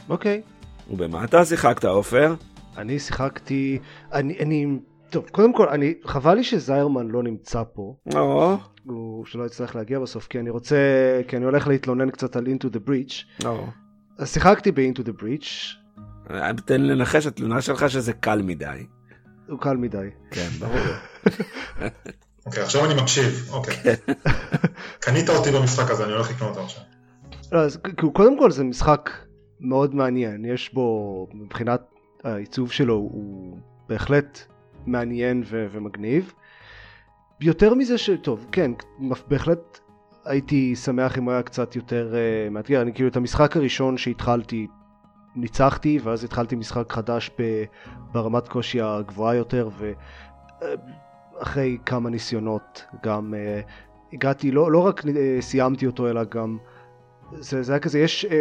אוקיי. ובמה אתה שיחקת, עופר? אני שיחקתי, טוב, קודם כל, חבל לי שזיירמן לא נמצא פה. הוא שלא יצטרך להגיע בסוף, כי אני הולך להתלונן קצת על Into the Breach. אז שיחקתי ב-Into the Breach. תן לנחש, התלונה שלך שזה קל מדי. הוא קל מדי. כן, ברור. אוקיי, עכשיו אני מקשיב. אוקיי. קנית אותי במשחק הזה, אני הולך לקנות אותו עכשיו. לא, אז קודם כל זה משחק מאוד מעניין. יש בו, מבחינת העיצוב שלו, הוא בהחלט מעניין ומגניב. יותר מזה שטוב, כן, בהחלט הייתי שמח אם הוא היה קצת יותר מאתגר. אני כאילו את המשחק הראשון שהתחלתי ניצחתי, ואז התחלתי משחק חדש ברמת קושי הגבוהה יותר, ואחרי כמה ניסיונות גם הגעתי, לא רק סיימתי אותו, אלא גם זה היה כזה, יש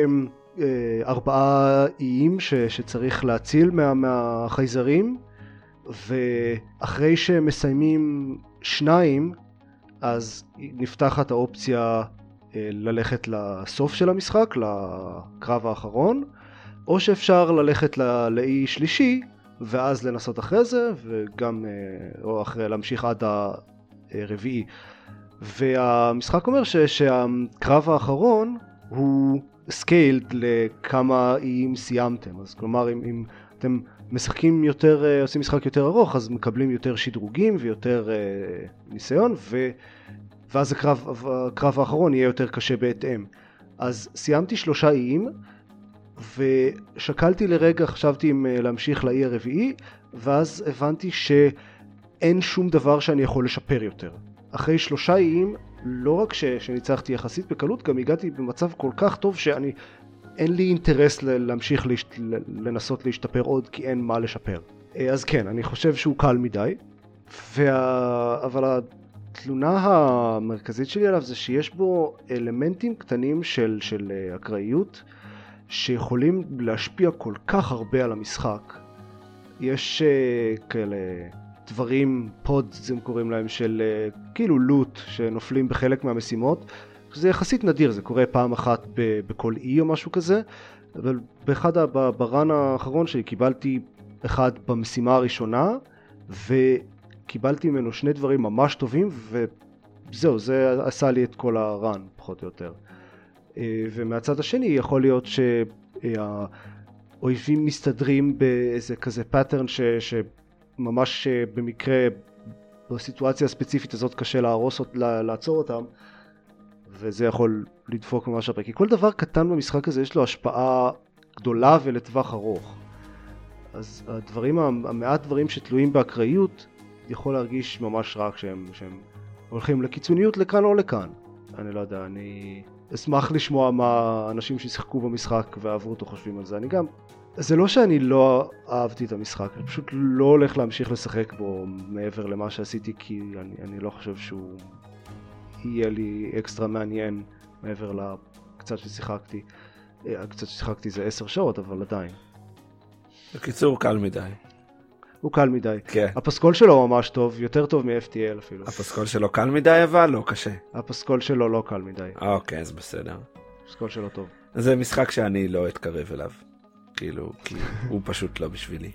4 איים שצריך להציל מהחייזרים, ואחרי שמסיימים 2, אז נפתחת האופציה ללכת לסוף של המשחק, לקרב האחרון, או שאפשר ללכת לאי שלישי, ואז לנסות אחרי זה, וגם, או אחרי להמשיך עד הרביעי. והמשחק אומר שהקרב האחרון הוא סקיילד לכמה איים סיימתם. אז כלומר, אם אתם משחקים יותר, עושים משחק יותר ארוך, אז מקבלים יותר שדרוגים ויותר ניסיון, ואז הקרב האחרון יהיה יותר קשה בהתאם. אז סיימתי 3 איים, ושקלתי לרגע, חשבתי אם להמשיך לאי הרביעי, ואז הבנתי שאין שום דבר שאני יכול לשפר יותר. אחרי 3 איים, לא רק שניצחתי יחסית בקלות, גם הגעתי במצב כל כך טוב אין לי אינטרס להמשיך לנסות להשתפר עוד, כי אין מה לשפר. אז כן, אני חושב שהוא קל מדי, אבל התלונה המרכזית שלי עליו זה שיש בו אלמנטים קטנים של אקראיות, שיכולים להשפיע כל כך הרבה על המשחק. יש כאלה דברים, פודס הם קוראים להם, של כאילו לוט שנופלים בחלק מהמשימות. זה יחסית נדיר, זה קורה פעם אחת בכל אי או משהו כזה, אבל ברן האחרון שלי קיבלתי אחד במשימה הראשונה, וקיבלתי ממנו 2 דברים ממש טובים, וזהו, זה עשה לי את כל הרן, פחות או יותר. ומהצד השני יכול להיות שהאויבים מסתדרים באיזה כזה פאטרן שממש במקרה בסיטואציה הספציפית הזאת קשה לעצור אותם, וזה יכול לדפוק ממש הרבה, כי כל דבר קטן במשחק הזה יש לו השפעה גדולה ולטווח ארוך. אז המעט דברים שתלויים באקראיות יכול להרגיש ממש רע שהם הולכים לקיצוניות לכאן או לכאן. אני לא יודע, אני אשמח לשמוע מה אנשים ששיחקו במשחק ועברו אותו חושבים על זה. זה לא שאני לא אהבתי את המשחק, אני פשוט לא הולך להמשיך לשחק בו מעבר למה שעשיתי, כי אני לא חושב שהוא יהיה לי אקסטרה מעניין מעבר לקצת ששיחקתי. קצת ששיחקתי זה 10 שעות, אבל עדיין. בקיצור, קל מדי. הוא קל מדי. כן. הפסקול שלו ממש טוב, יותר טוב מ-FTL אפילו. הפסקול שלו קל מדי אבל לא קשה. הפסקול שלו לא קל מדי. אוקיי, אז בסדר. הפסקול שלו טוב. זה משחק שאני לא אתקרב אליו. כאילו, כי הוא פשוט לא בשבילי.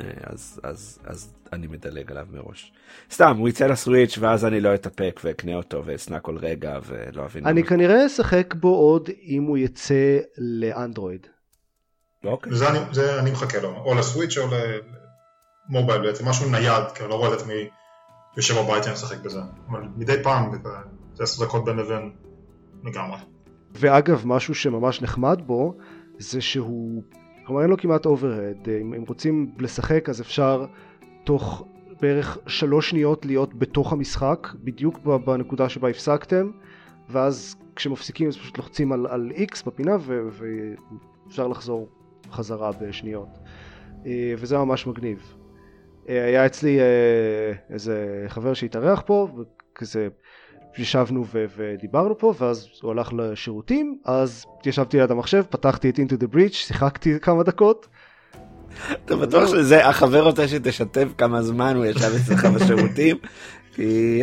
אז אני מדלג עליו מראש. סתם, הוא יצא לסוויץ' ואז אני לא אתאפק ואקנה אותו ואסנה כל רגע ולא אבין. אני כנראה אשחק בו עוד אם הוא יצא לאנדרואיד. אוקיי. זה אני מחכה לו, או לסוויץ' או למובייל בעצם, משהו נייד, כי אני לא רואה את עצמי יושב בבית אני אשחק בזה. אבל מדי פעם, זה 10 דקות בין לבין לגמרי. ואגב, משהו שממש נחמד בו, זה שהוא, כלומר אין לו כמעט אוברהד, אם רוצים לשחק אז אפשר תוך בערך 3 שניות להיות בתוך המשחק, בדיוק בנקודה שבה הפסקתם, ואז כשמפסיקים אז פשוט לוחצים על X בפינה ואפשר לחזור חזרה בשניות, וזה ממש מגניב. היה אצלי איזה חבר שהתארח פה, וכזה ישבנו ודיברנו פה, ואז הוא הלך לשירותים, אז ישבתי ליד המחשב, פתחתי את Into the Breach, שיחקתי כמה דקות. אתה בטוח שזה החבר רוצה שתשתף כמה זמן הוא ישב אצלך בשירותים? כי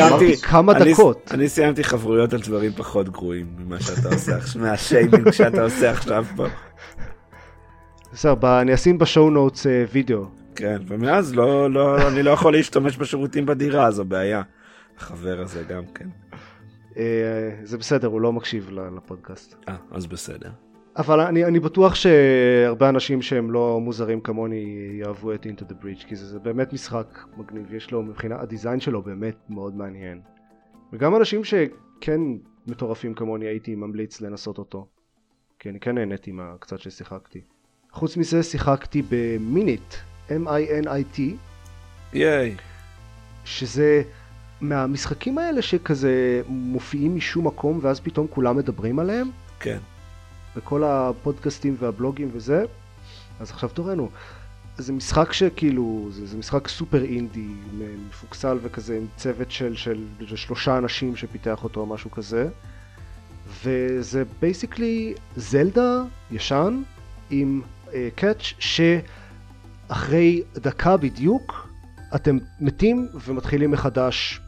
אני סיימתי חברויות על דברים פחות גרועים ממה שאתה עושה עכשיו, מהשיימינג שאתה עושה עכשיו פה. בסדר, אני אשים בשואו נוטס וידאו. כן, ומאז אני לא יכול להשתמש בשירותים בדירה, זו בעיה. החבר הזה גם כן. זה בסדר, הוא לא מקשיב לפודקאסט. אז בסדר. אבל אני בטוח שהרבה אנשים שהם לא מוזרים כמוני יאהבו את Into the Breach, כי זה באמת משחק מגניב, יש לו מבחינה, הדיזיין שלו באמת מאוד מעניין. וגם אנשים שכן מטורפים כמוני הייתי ממליץ לנסות אותו, כי אני כן נהניתי מהקצת ששיחקתי. חוץ מזה שיחקתי במינית, M-I-N-I-T, ייי. שזה מהמשחקים האלה שכזה מופיעים משום מקום ואז פתאום כולם מדברים עליהם. כן. בכל הפודקאסטים והבלוגים וזה. אז עכשיו תורנו. זה משחק שכאילו, זה משחק סופר אינדי, מפוקסל וכזה, עם צוות של 3 אנשים שפיתח אותו או משהו כזה. וזה בייסיקלי זלדה ישן עם קאץ' שאחרי דקה בדיוק אתם מתים ומתחילים מחדש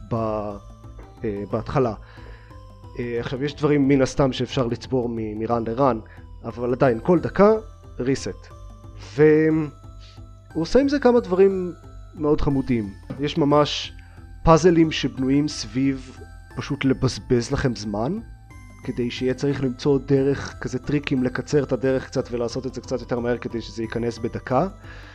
בהתחלה. עכשיו יש דברים מן הסתם שאפשר לצבור מרן לרן, אבל עדיין כל דקה ריסט. והוא עושה עם זה כמה דברים מאוד חמודים. יש ממש פאזלים שבנויים סביב פשוט לבזבז לכם זמן, כדי שיהיה צריך למצוא דרך, כזה טריקים לקצר את הדרך קצת ולעשות את זה קצת יותר מהר כדי שזה ייכנס בדקה.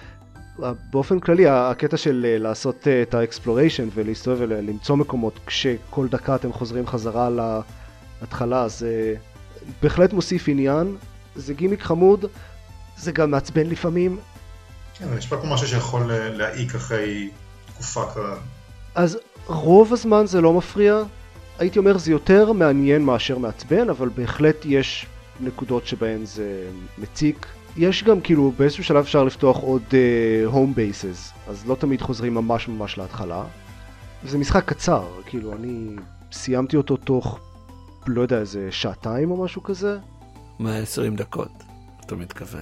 באופן כללי הקטע של לעשות את האקספלוריישן ולהסתובב ולמצוא מקומות כשכל דקה אתם חוזרים חזרה להתחלה, זה בהחלט מוסיף עניין, זה גימיק חמוד, זה גם מעצבן לפעמים. כן, יש פה משהו שיכול להעיק אחרי תקופה כזאת. אז רוב הזמן זה לא מפריע, הייתי אומר זה יותר מעניין מאשר מעצבן, אבל בהחלט יש נקודות שבהן זה מציק. יש גם כאילו באיזשהו שלב אפשר לפתוח עוד home bases, אז לא תמיד חוזרים ממש להתחלה. זה משחק קצר, כאילו אני סיימתי אותו תוך, לא יודע, איזה 2 שעות או משהו כזה. 120 דקות, אתה מתכוון.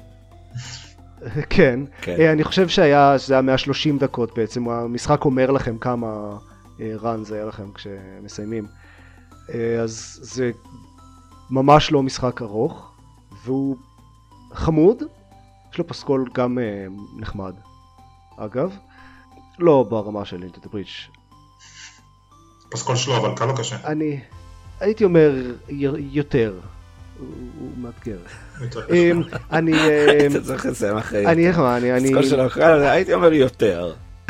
כן, אני חושב שזה היה 130 דקות בעצם, המשחק אומר לכם כמה רן זה היה לכם כשמסיימים. אז זה ממש לא משחק ארוך, והוא חמוד, יש לו פסקול גם נחמד. אגב, לא ברמה של Into the Breach. פסקול שלו, אבל קל או קשה? אני הייתי אומר יותר. הוא מאתגר. אני... אתה צריך לסיים אחרי... פסקול שלו קל, הייתי אומר יותר.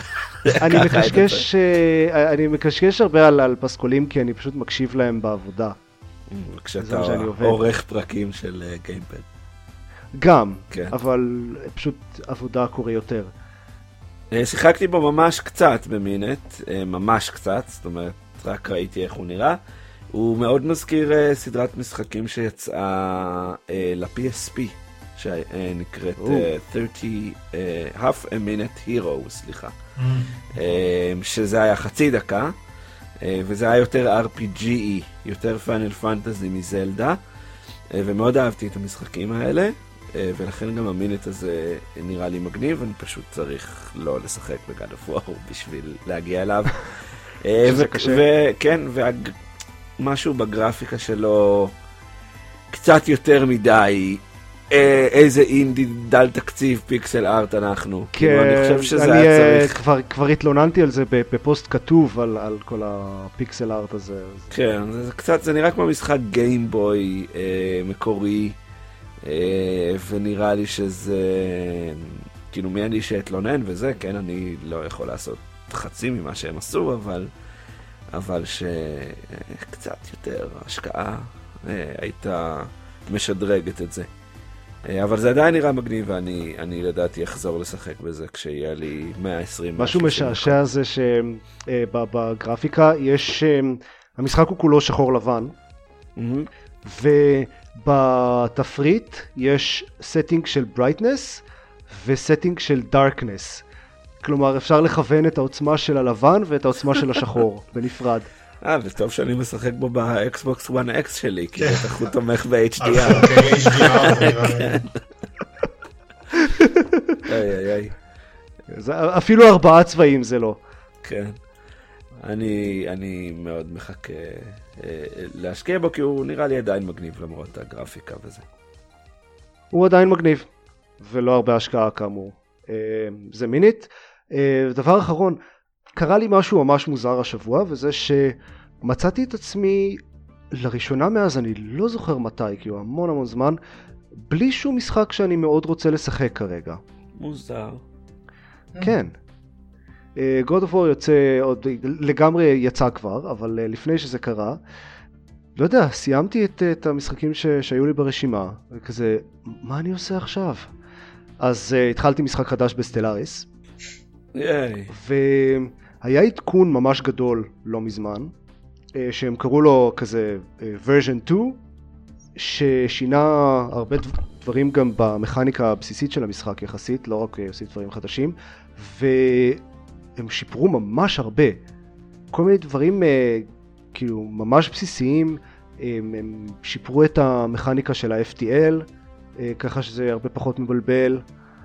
אני מקשקש הרבה על פסקולים כי אני פשוט מקשיב להם בעבודה. כשאתה עורך פרקים של גיימפד. גם, אבל פשוט עבודה קורה יותר. שיחקתי בו ממש קצת במינט, ממש קצת, זאת אומרת, רק ראיתי איך הוא נראה. הוא מאוד מזכיר סדרת משחקים שיצאה ל-PSP, שנקראת 30 Half a Minute Hero, סליחה. שזה היה חצי דקה, וזה היה יותר RPG, יותר פיינל פנטזי מזלדה, ומאוד אהבתי את המשחקים האלה. ולכן גם המינט הזה נראה לי מגניב, אני פשוט צריך לא לשחק בגד אוף וור בשביל להגיע אליו. שזה קשה. וכן, ומשהו בגרפיקה שלו קצת יותר מדי, איזה אינדי דל תקציב פיקסל ארט אנחנו. כן, אני חושב שזה היה צריך... כבר התלוננתי על זה בפוסט כתוב על כל הפיקסל ארט הזה. כן, זה קצת, זה נראה כמו משחק גיימבוי מקורי. ונראה לי שזה כאילו מי אני שהתלונן וזה, כן, אני לא יכול לעשות חצי ממה שהם עשו, אבל שקצת יותר השקעה הייתה משדרגת את זה. אבל זה עדיין נראה מגניב, ואני לדעתי אחזור לשחק בזה כשיהיה לי 120. משהו משעשע זה שבגרפיקה יש, המשחק הוא כולו שחור לבן, ובתפריט יש setting של brightness ו-setting של darkness. כלומר, אפשר לכוון את העוצמה של הלבן ואת העוצמה של השחור, בנפרד. וטוב שאני משחק בו באקסבוקס 1X שלי, כי בטח הוא תומך ב-HDR. אפילו 4 צבעים זה לא. כן. אני מאוד מחכה להשקיע בו, כי הוא נראה לי עדיין מגניב למרות הגרפיקה וזה. הוא עדיין מגניב. ולא הרבה השקעה כאמור. זה מינית. דבר אחרון, קרה לי משהו ממש מוזר השבוע, וזה שמצאתי את עצמי לראשונה מאז, אני לא זוכר מתי, כי הוא המון זמן, בלי שום משחק שאני מאוד רוצה לשחק כרגע. מוזר. כן. God of War יוצא, עוד לגמרי יצא כבר, אבל לפני שזה קרה, לא יודע, סיימתי את המשחקים שהיו לי ברשימה, וכזה, מה אני עושה עכשיו? אז התחלתי משחק חדש בסטלאריס, והיה עדכון ממש גדול לא מזמן, שהם קראו לו כזה version 2, ששינה הרבה דברים גם במכניקה הבסיסית של המשחק יחסית, לא רק עושים דברים חדשים, והם שיפרו ממש הרבה. כל מיני דברים כאילו ממש בסיסיים, הם שיפרו את המכניקה של ה-FTL, ככה שזה הרבה פחות מבלבל.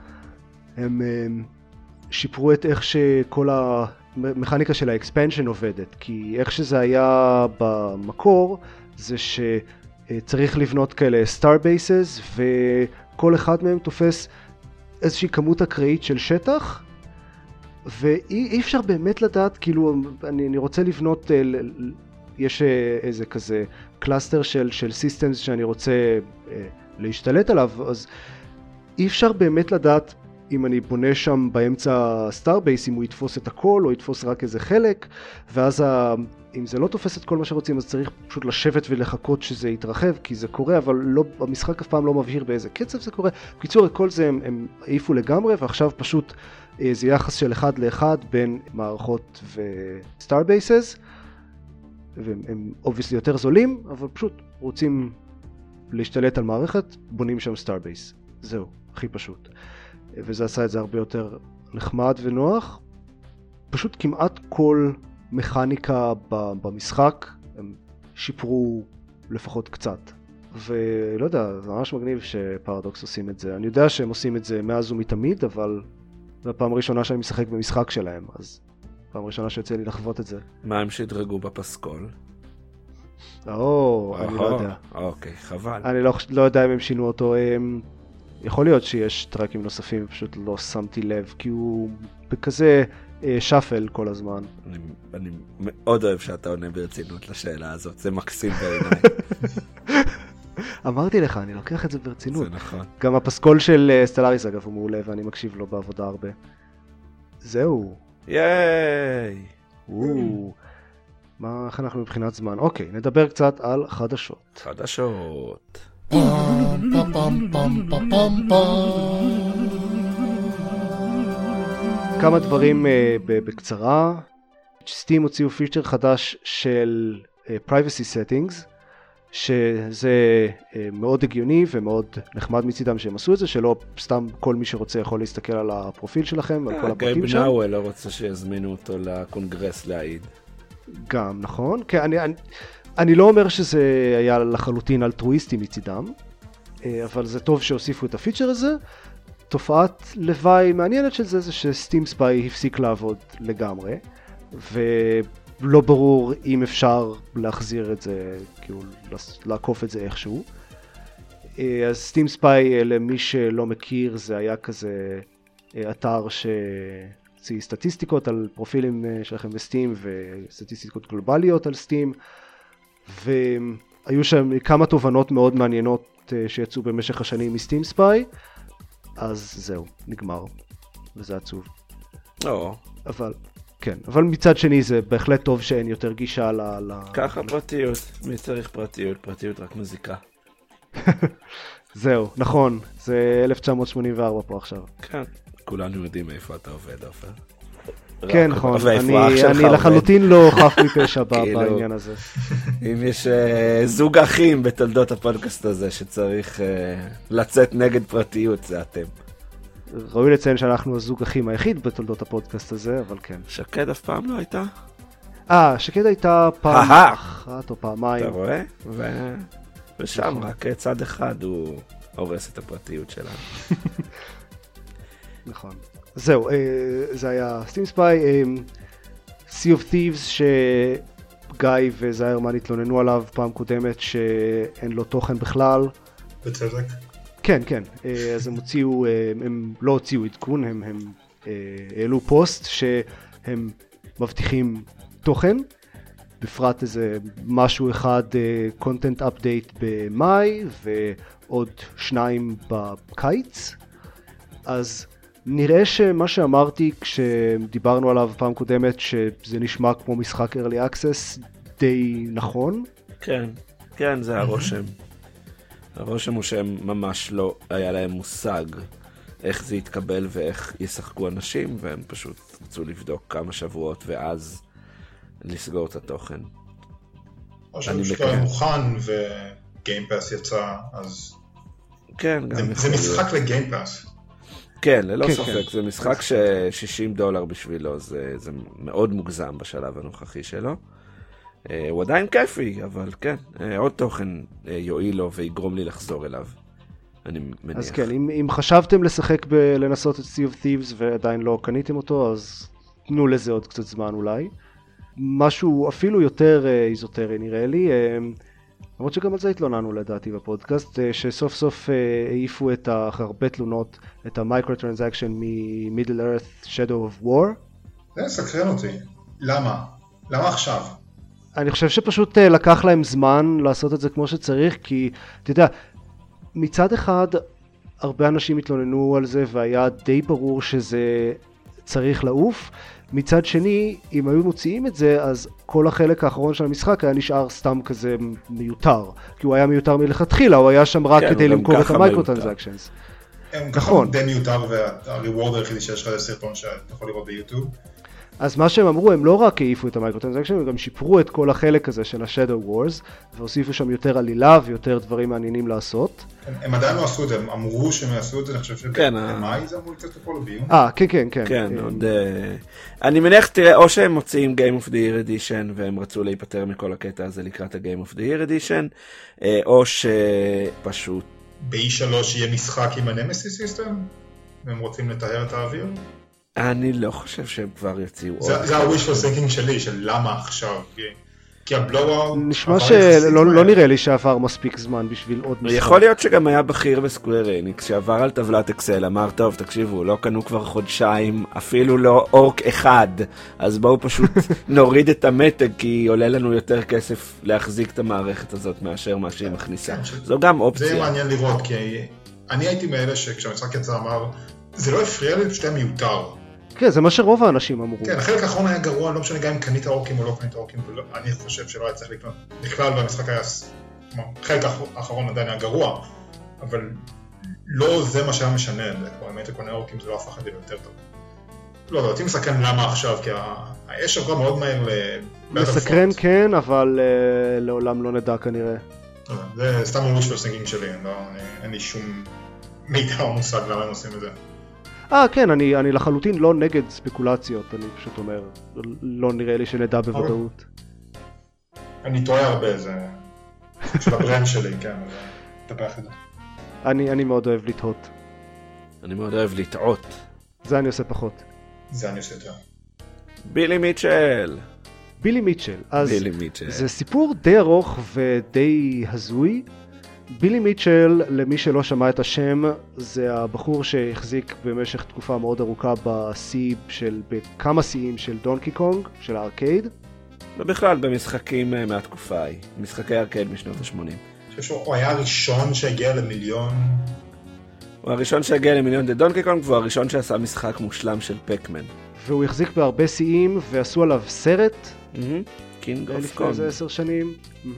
הם שיפרו את איך שכל המכניקה של האקספנשן עובדת, כי איך שזה היה במקור, זה שצריך לבנות כאלה סטאר בייסס, וכל אחד מהם תופס איזושהי כמות אקראית של שטח, ואי אפשר באמת לדעת, כאילו אני רוצה לבנות, יש איזה כזה קלאסטר של סיסטמס שאני רוצה להשתלט עליו, אז אי אפשר באמת לדעת אם אני בונה שם באמצע סטארבייס, אם הוא יתפוס את הכל או יתפוס רק איזה חלק, ואז אם זה לא תופס את כל מה שרוצים, אז צריך פשוט לשבת ולחכות שזה יתרחב, כי זה קורה, אבל לא, המשחק אף פעם לא מבהיר באיזה קצב זה קורה. בקיצור, את כל זה הם העיפו לגמרי, ועכשיו פשוט זה יחס של 1 ל-1 בין מערכות וסטארבייסס, והם obviously יותר זולים, אבל פשוט רוצים להשתלט על מערכת, בונים שם סטארבייס. זהו, הכי פשוט. וזה עשה את זה הרבה יותר נחמד ונוח. פשוט כמעט כל מכניקה במשחק הם שיפרו לפחות קצת. ולא יודע, זה ממש מגניב שפרדוקס עושים את זה. אני יודע שהם עושים את זה מאז ומתמיד, אבל זו הפעם הראשונה שאני משחק במשחק שלהם, אז פעם ראשונה שיוצא לי לחוות את זה. מה הם שדרגו בפסקול? אני לא יודע. אוקיי, חבל. אני לא יודע אם הם שינו אותו. יכול להיות שיש טרקים נוספים, פשוט לא שמתי לב, כי הוא בכזה שפל כל הזמן. אני מאוד אוהב שאתה עונה ברצינות לשאלה הזאת, זה מקסים בעיניי. אמרתי לך, אני לוקח את זה ברצינות. זה נכון. גם הפסקול של סטלאריס אגב הוא מעולה, ואני מקשיב לו בעבודה הרבה. זהו. ייי! איך אנחנו מבחינת זמן? אוקיי, נדבר קצת על חדשות. כמה דברים בקצרה. סטים הוציאו פיצ'ר חדש של privacy settings, שזה מאוד הגיוני ומאוד נחמד מצידם שהם עשו את זה, שלא סתם כל מי שרוצה יכול להסתכל על הפרופיל שלכם ועל כל הפרטים שם. גייב נאוול לא רוצה שיזמינו אותו לקונגרס להעיד. גם, נכון. אני לא אומר שזה היה לחלוטין אלטרואיסטי מצידם, אבל זה טוב שהוסיפו את הפיצ'ר הזה. תופעת לוואי מעניינת של זה שסטים ספיי הפסיק לעבוד לגמרי, ולא ברור אם אפשר להחזיר את זה, כאילו לעקוף את זה איכשהו. אז סטים ספיי, למי שלא מכיר, זה היה כזה אתר שהוציא סטטיסטיקות על פרופילים שלכם בסטים וסטטיסטיקות גלובליות על סטים, והיו שם כמה תובנות מאוד מעניינות שיצאו במשך השנים מסטים ספיי. אז זהו, נגמר, וזה עצוב. אבל מצד שני זה בהחלט טוב שאין יותר גישה ככה פרטיות, מי צריך פרטיות? פרטיות רק מוזיקה. זהו, נכון, זה 1984 פה עכשיו. כן, כולנו יודעים איפה אתה עובד, עופר. כן, נכון, אני לחלוטין לא חף מפשע בעניין הזה. אם יש זוג אחים בתולדות הפודקאסט הזה שצריך לצאת נגד פרטיות, זה אתם. ראוי לציין שאנחנו הזוג אחים היחיד בתולדות הפודקאסט הזה, אבל כן. שקד אף פעם לא הייתה? שקד הייתה פעם אחת או פעמיים. אתה רואה? ושם רק צד אחד הוא הורס את הפרטיות שלנו. נכון. זהו, זה היה סטים ספיי, Sea of Thieves שגיא וזיירמן התלוננו עליו פעם קודמת שאין לו תוכן בכלל. בצדק. כן, כן, אז הם הוציאו, הם לא הוציאו עדכון, הם העלו פוסט שהם מבטיחים תוכן, בפרט איזה משהו אחד, content update במאי ועוד 2 בקיץ. אז נראה שמה שאמרתי כשדיברנו עליו פעם קודמת, שזה נשמע כמו משחק early access, די נכון. כן, כן, זה הרושם. הרושם הוא שהם ממש לא היה להם מושג איך זה יתקבל ואיך ישחקו אנשים, והם פשוט רצו לבדוק כמה שבועות ואז לסגור את התוכן. או שפשוט לא מוכן וגיימפאס יצא, אז... כן, גם זה משחק לגיימפאס. כן, ללא ספק, זה משחק $60 בשבילו, זה מאוד מוגזם בשלב הנוכחי שלו. הוא עדיין כיפי, אבל כן, עוד תוכן יועיל לו ויגרום לי לחזור אליו, אני מניח. אז כן, אם חשבתם לשחק לנסות את Sea of Thieves ועדיין לא קניתם אותו, אז תנו לזה עוד קצת זמן אולי. משהו אפילו יותר איזוטרי נראה לי, למרות שגם על זה התלוננו לדעתי בפודקאסט, שסוף סוף העיפו את הרבה תלונות, את ה-Microtransaction מ-Middle Earth Shadow of War. זה סקרן אותי. למה? למה עכשיו? אני חושב שפשוט לקח להם זמן לעשות את זה כמו שצריך, כי אתה יודע, מצד אחד הרבה אנשים התלוננו על זה והיה די ברור שזה צריך לעוף, מצד שני, אם היו מוציאים את זה, אז כל החלק האחרון של המשחק היה נשאר סתם כזה מיותר, כי הוא היה מיותר מלכתחילה, הוא היה שם רק כדי למכור את המייקרו-טרנזקשנס. נכון. די מיותר, והריוורד היחידי שיש לך לסרטון שאתה יכול לראות ביוטיוב. אז מה שהם אמרו, הם לא רק העיפו את המייקרו-טרנזקשן, הם גם שיפרו את כל החלק הזה של ה-Shadow Wars, והוסיפו שם יותר עלילה ויותר דברים מעניינים לעשות. הם עדיין לא עשו את זה, הם אמרו שהם יעשו את זה, אני חושב שבמאי זה אמרו לצאת לפה לביום. כן, כן, כן. כן, עוד... אני מניח, תראה, או שהם מוציאים Game of the Year Edition, והם רצו להיפטר מכל הקטע הזה לקראת ה-Game of the Year Edition, או שפשוט... ב-E3 יהיה משחק עם ה-Nemesis System, והם רוצים לטהר את האוויר. אני לא חושב שהם כבר יציעו עוד. זה ה-wishful thinking שלי, של למה עכשיו, כי הבלואו... נשמע שלא נראה לי שעבר מספיק זמן בשביל עוד משחק. יכול להיות שגם היה בכיר בסקוואר אניקס, שעבר על טבלת אקסל, אמר, טוב, תקשיבו, לא קנו כבר חודשיים, אפילו לא אורק אחד, אז בואו פשוט נוריד את המתג, כי עולה לנו יותר כסף להחזיק את המערכת הזאת מאשר מה שהיא מכניסה. זו גם אופציה. זה מעניין לראות, כי אני הייתי מאלה שכשהמשחק יצא אמר, זה לא הפריע לי, פשוט היה מיותר. כן, זה מה שרוב האנשים אמרו. כן, החלק האחרון היה גרוע, לא משנה גם אם קנית אורקים או לא קנית אורקים, אני חושב שלא היה צריך לקנות בכלל, והמשחק היה, החלק האחרון עדיין היה גרוע, אבל לא זה מה שהיה משנה, אם היית קונה אורקים זה לא הפך את זה יותר טוב. לא, אותי מסקרן למה עכשיו, כי האש עברה מאוד מהר מסקרן כן, אבל לעולם לא נדע כנראה. זה סתם wishful thinking שלי, אין לי שום מידע או מושג למה הם עושים את זה. כן, אני לחלוטין לא נגד ספקולציות, אני פשוט אומר, לא נראה לי שנדע בוודאות. אני טועה הרבה, זה של הברנד שלי, כן, זה תפח את זה. אני מאוד אוהב לטעות. אני מאוד אוהב לטעות. זה אני עושה פחות. זה אני עושה יותר. בילי מיטשל. בילי מיטשל, אז זה סיפור די ארוך ודי הזוי. בילי מיטשל, למי שלא שמע את השם, זה הבחור שהחזיק במשך תקופה מאוד ארוכה בכמה שיאים של דונקי קונג, של הארקייד. ובכלל במשחקים מהתקופה ההיא, משחקי ארקייד משנות ה-80. הוא היה הראשון שהגיע למיליון... הוא הראשון שהגיע למיליון דונקי קונג, והוא הראשון שעשה משחק מושלם של פקמן. והוא החזיק בהרבה שיאים, ועשו עליו סרט. קינג אוף קונג. לפני 10 שנים.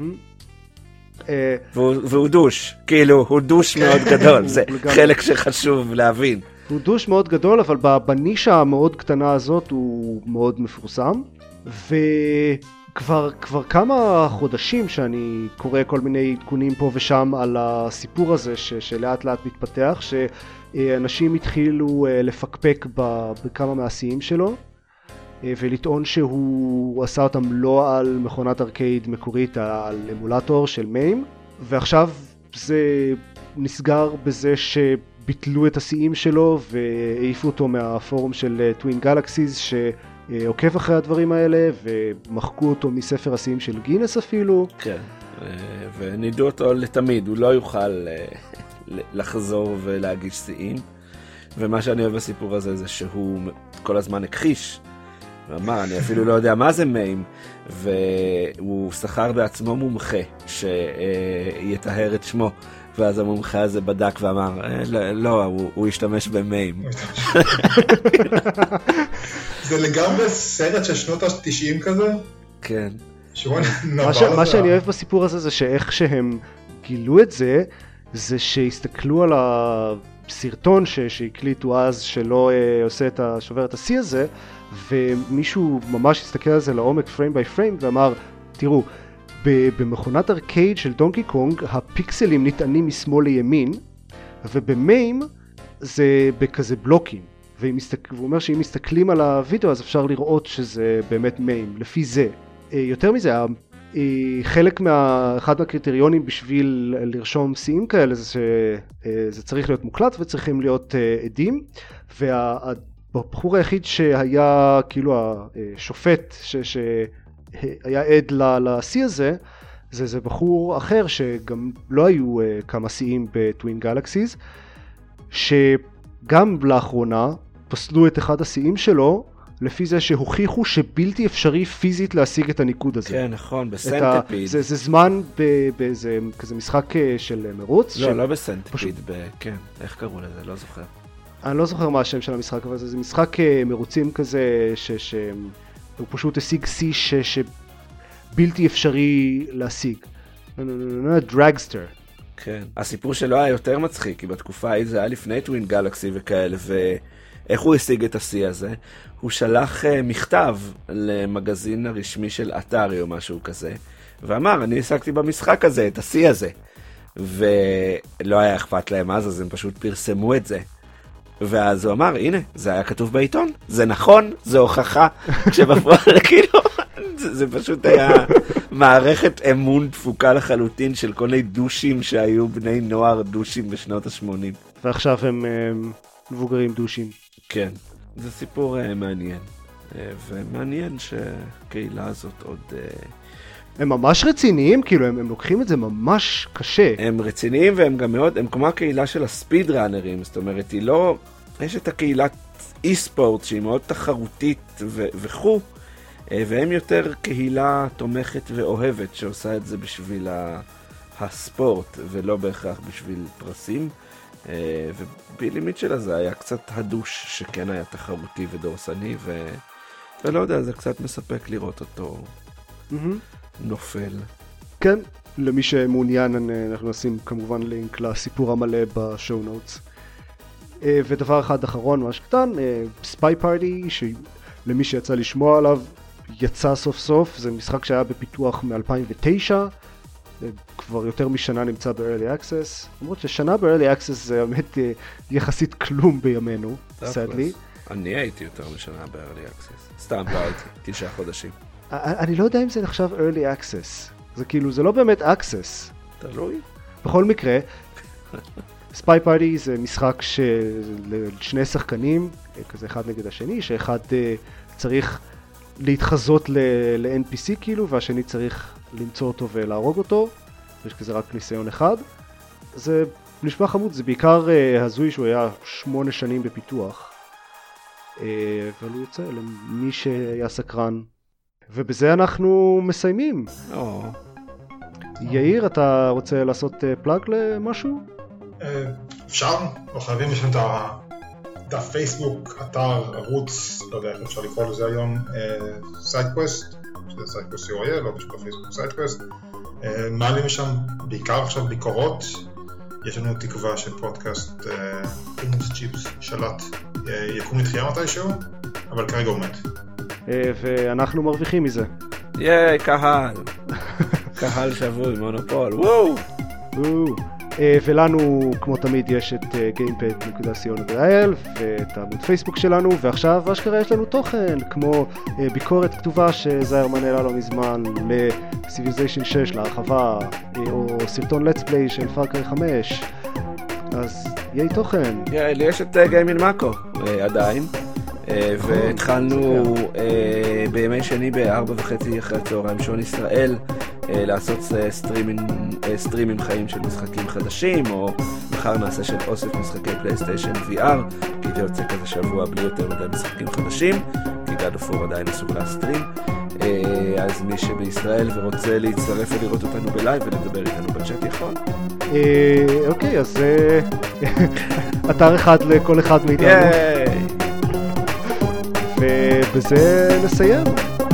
והוא דוש, כאילו הוא דוש מאוד גדול, זה חלק שחשוב להבין. הוא דוש מאוד גדול, אבל בנישה המאוד קטנה הזאת הוא מאוד מפורסם, וכבר כמה חודשים שאני קורא כל מיני עדכונים פה ושם על הסיפור הזה שלאט לאט מתפתח, שאנשים התחילו לפקפק בכמה מהשיאים שלו, ולטעון שהוא עשה אותם לא על מכונת ארקייד מקורית, על אמולטור של מיים, ועכשיו זה נסגר בזה שביטלו את השיאים שלו והעיפו אותו מהפורום של טווין גלקסיז שעוקב אחרי הדברים האלה, ומחקו אותו מספר השיאים של גינס אפילו. כן, ונידו אותו לתמיד, הוא לא יוכל לחזור ולהגיש שיאים. ומה שאני אוהב בסיפור הזה זה שהוא כל הזמן הכחיש. ואמר, אני אפילו לא יודע מה זה מיים, והוא שכר בעצמו מומחה שיתאר את שמו. ואז המומחה הזה בדק ואמר, לא, הוא השתמש במיים. זה לגמרי סרט של שנות ה-90 כזה? כן. מה שאני אוהב בסיפור הזה זה שאיך שהם גילו את זה, זה שהסתכלו על הסרטון שהקליטו אז שלא עושה את שובר את השיא הזה, ומישהו ממש הסתכל על זה לעומק פריים ביי פריים ואמר, תראו, במכונת ארקייד של דונקי קונג הפיקסלים נטענים משמאל לימין, ובמיים זה בכזה בלוקים, והוא אומר שאם מסתכלים על הוידאו אז אפשר לראות שזה באמת מיים, לפי זה. יותר מזה, חלק אחד מהקריטריונים בשביל לרשום שיאים כאלה זה שזה צריך להיות מוקלט וצריכים להיות עדים, והבחור היחיד שהיה כאילו השופט שהיה עד לשיא הזה, זה בחור אחר שגם לא היו כמה שיאים בטווין גלקסיז, שגם לאחרונה פסלו את אחד השיאים שלו, לפי זה שהוכיחו שבלתי אפשרי פיזית להשיג את הניקוד הזה. כן, נכון, בסנטיפיד. זה זמן באיזה כזה משחק של מרוץ. לא בסנטיפיד, כן, איך קראו לזה? לא זוכר. אני לא זוכר מה השם של המשחק, אבל זה משחק מרוצים כזה, שהוא פשוט השיג שיא שבלתי אפשרי להשיג. דרגסטר. כן, הסיפור שלו היה יותר מצחיק, כי בתקופה ההיא זה היה לפני טווין גלקסי וכאלה, ואיך הוא השיג את השיא הזה? הוא שלח מכתב למגזין הרשמי של אתרי או משהו כזה, ואמר, אני השגתי במשחק הזה את השיא הזה. ולא היה אכפת להם אז הם פשוט פרסמו את זה. ואז הוא אמר, הנה, זה היה כתוב בעיתון, זה נכון, זה הוכחה, כשבפועל כאילו, זה פשוט היה מערכת אמון דפוקה לחלוטין של כל מיני דושים שהיו בני נוער דושים בשנות ה-80. ועכשיו הם מבוגרים דושים. כן, זה סיפור מעניין, ומעניין שהקהילה הזאת עוד... הם ממש רציניים, כאילו הם לוקחים את זה ממש קשה. הם רציניים והם גם מאוד, הם כמו הקהילה של הספיד ראנרים, זאת אומרת, היא לא... יש את הקהילת אי-ספורט שהיא מאוד תחרותית וכו', והם יותר קהילה תומכת ואוהבת שעושה את זה בשביל הספורט ולא בהכרח בשביל פרסים, ובלימיט שלה זה היה קצת הדוש שכן היה תחרותי ודורסני, ולא יודע, זה קצת מספק לראות אותו נופל. כן, למי שמעוניין אנחנו נשים כמובן לינק לסיפור המלא בשואו נוטס. ודבר אחד אחרון ממש קטן, ספיי פארטי, שלמי שיצא לשמוע עליו יצא סוף סוף, זה משחק שהיה בפיתוח מ-2009, כבר יותר משנה נמצא ב-Early Access, למרות ששנה ב-Early Access זה באמת יחסית כלום בימינו, sadly. אני הייתי יותר משנה ב-Early Access, סתם לא הייתי, 9 חודשים. אני לא יודע אם זה נחשב Early Access, זה כאילו, זה לא באמת Access. תלוי. בכל מקרה, ספיי פארטי זה משחק של שני שחקנים, כזה אחד נגד השני, שאחד צריך להתחזות ל-NPC כאילו, והשני צריך למצוא אותו ולהרוג אותו, יש כזה רק ניסיון אחד. זה נשמע חמוד, זה בעיקר הזוי שהוא היה 8 שנים בפיתוח, אבל הוא יוצא למי שהיה סקרן. ובזה אנחנו מסיימים. יאיר, אתה רוצה לעשות פלאג למשהו? אפשר, לא חייבים, יש לנו את הפייסבוק, אתר, ערוץ, לא יודע איך אפשר לקרוא לזה היום, סיידקווסט, שזה סיידקווסט COIL, לא פשוט בפייסבוק סיידקווסט. מעלים שם בעיקר עכשיו ביקורות, יש לנו תקווה של פודקאסט אימוס צ'יפס שלט יקום לתחייה מתישהו, אבל כרגע הוא מת. ואנחנו מרוויחים מזה. ייי, קהל. קהל שבוי, מונופול, וואו! ולנו, כמו תמיד, יש את gamepad.co.il ואת העמוד פייסבוק שלנו, ועכשיו אשכרה יש לנו תוכן, כמו ביקורת כתובה שזהר מנהלה לא מזמן ל-Civilization 6 להרחבה, או סרטון let's play של פארקריי 5, אז יהיה תוכן. לי יש את גיימין מאקו עדיין, והתחלנו בימי שני ב-4:30 אחרי הצהריים שעון ישראל, לעשות סטרימים חיים של משחקים חדשים, או מחר נעשה של אוסף משחקי פלייסטיישן VR, כי זה יוצא כזה שבוע בלי יותר מדי משחקים חדשים, כי God of War עדיין אסור להסטרים. אז מי שבישראל ורוצה להצטרף ולראות אותנו בלייב ולדבר איתנו בצ'אט יכול. אוקיי, אז אתר אחד לכל אחד מאיתנו. ובזה נסיים.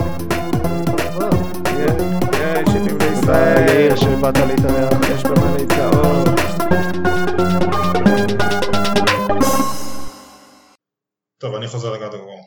שירים לישראל. יאיר שבאת להתארח. יש במה להתראות. טוב, אני חוזר רגע לדבר.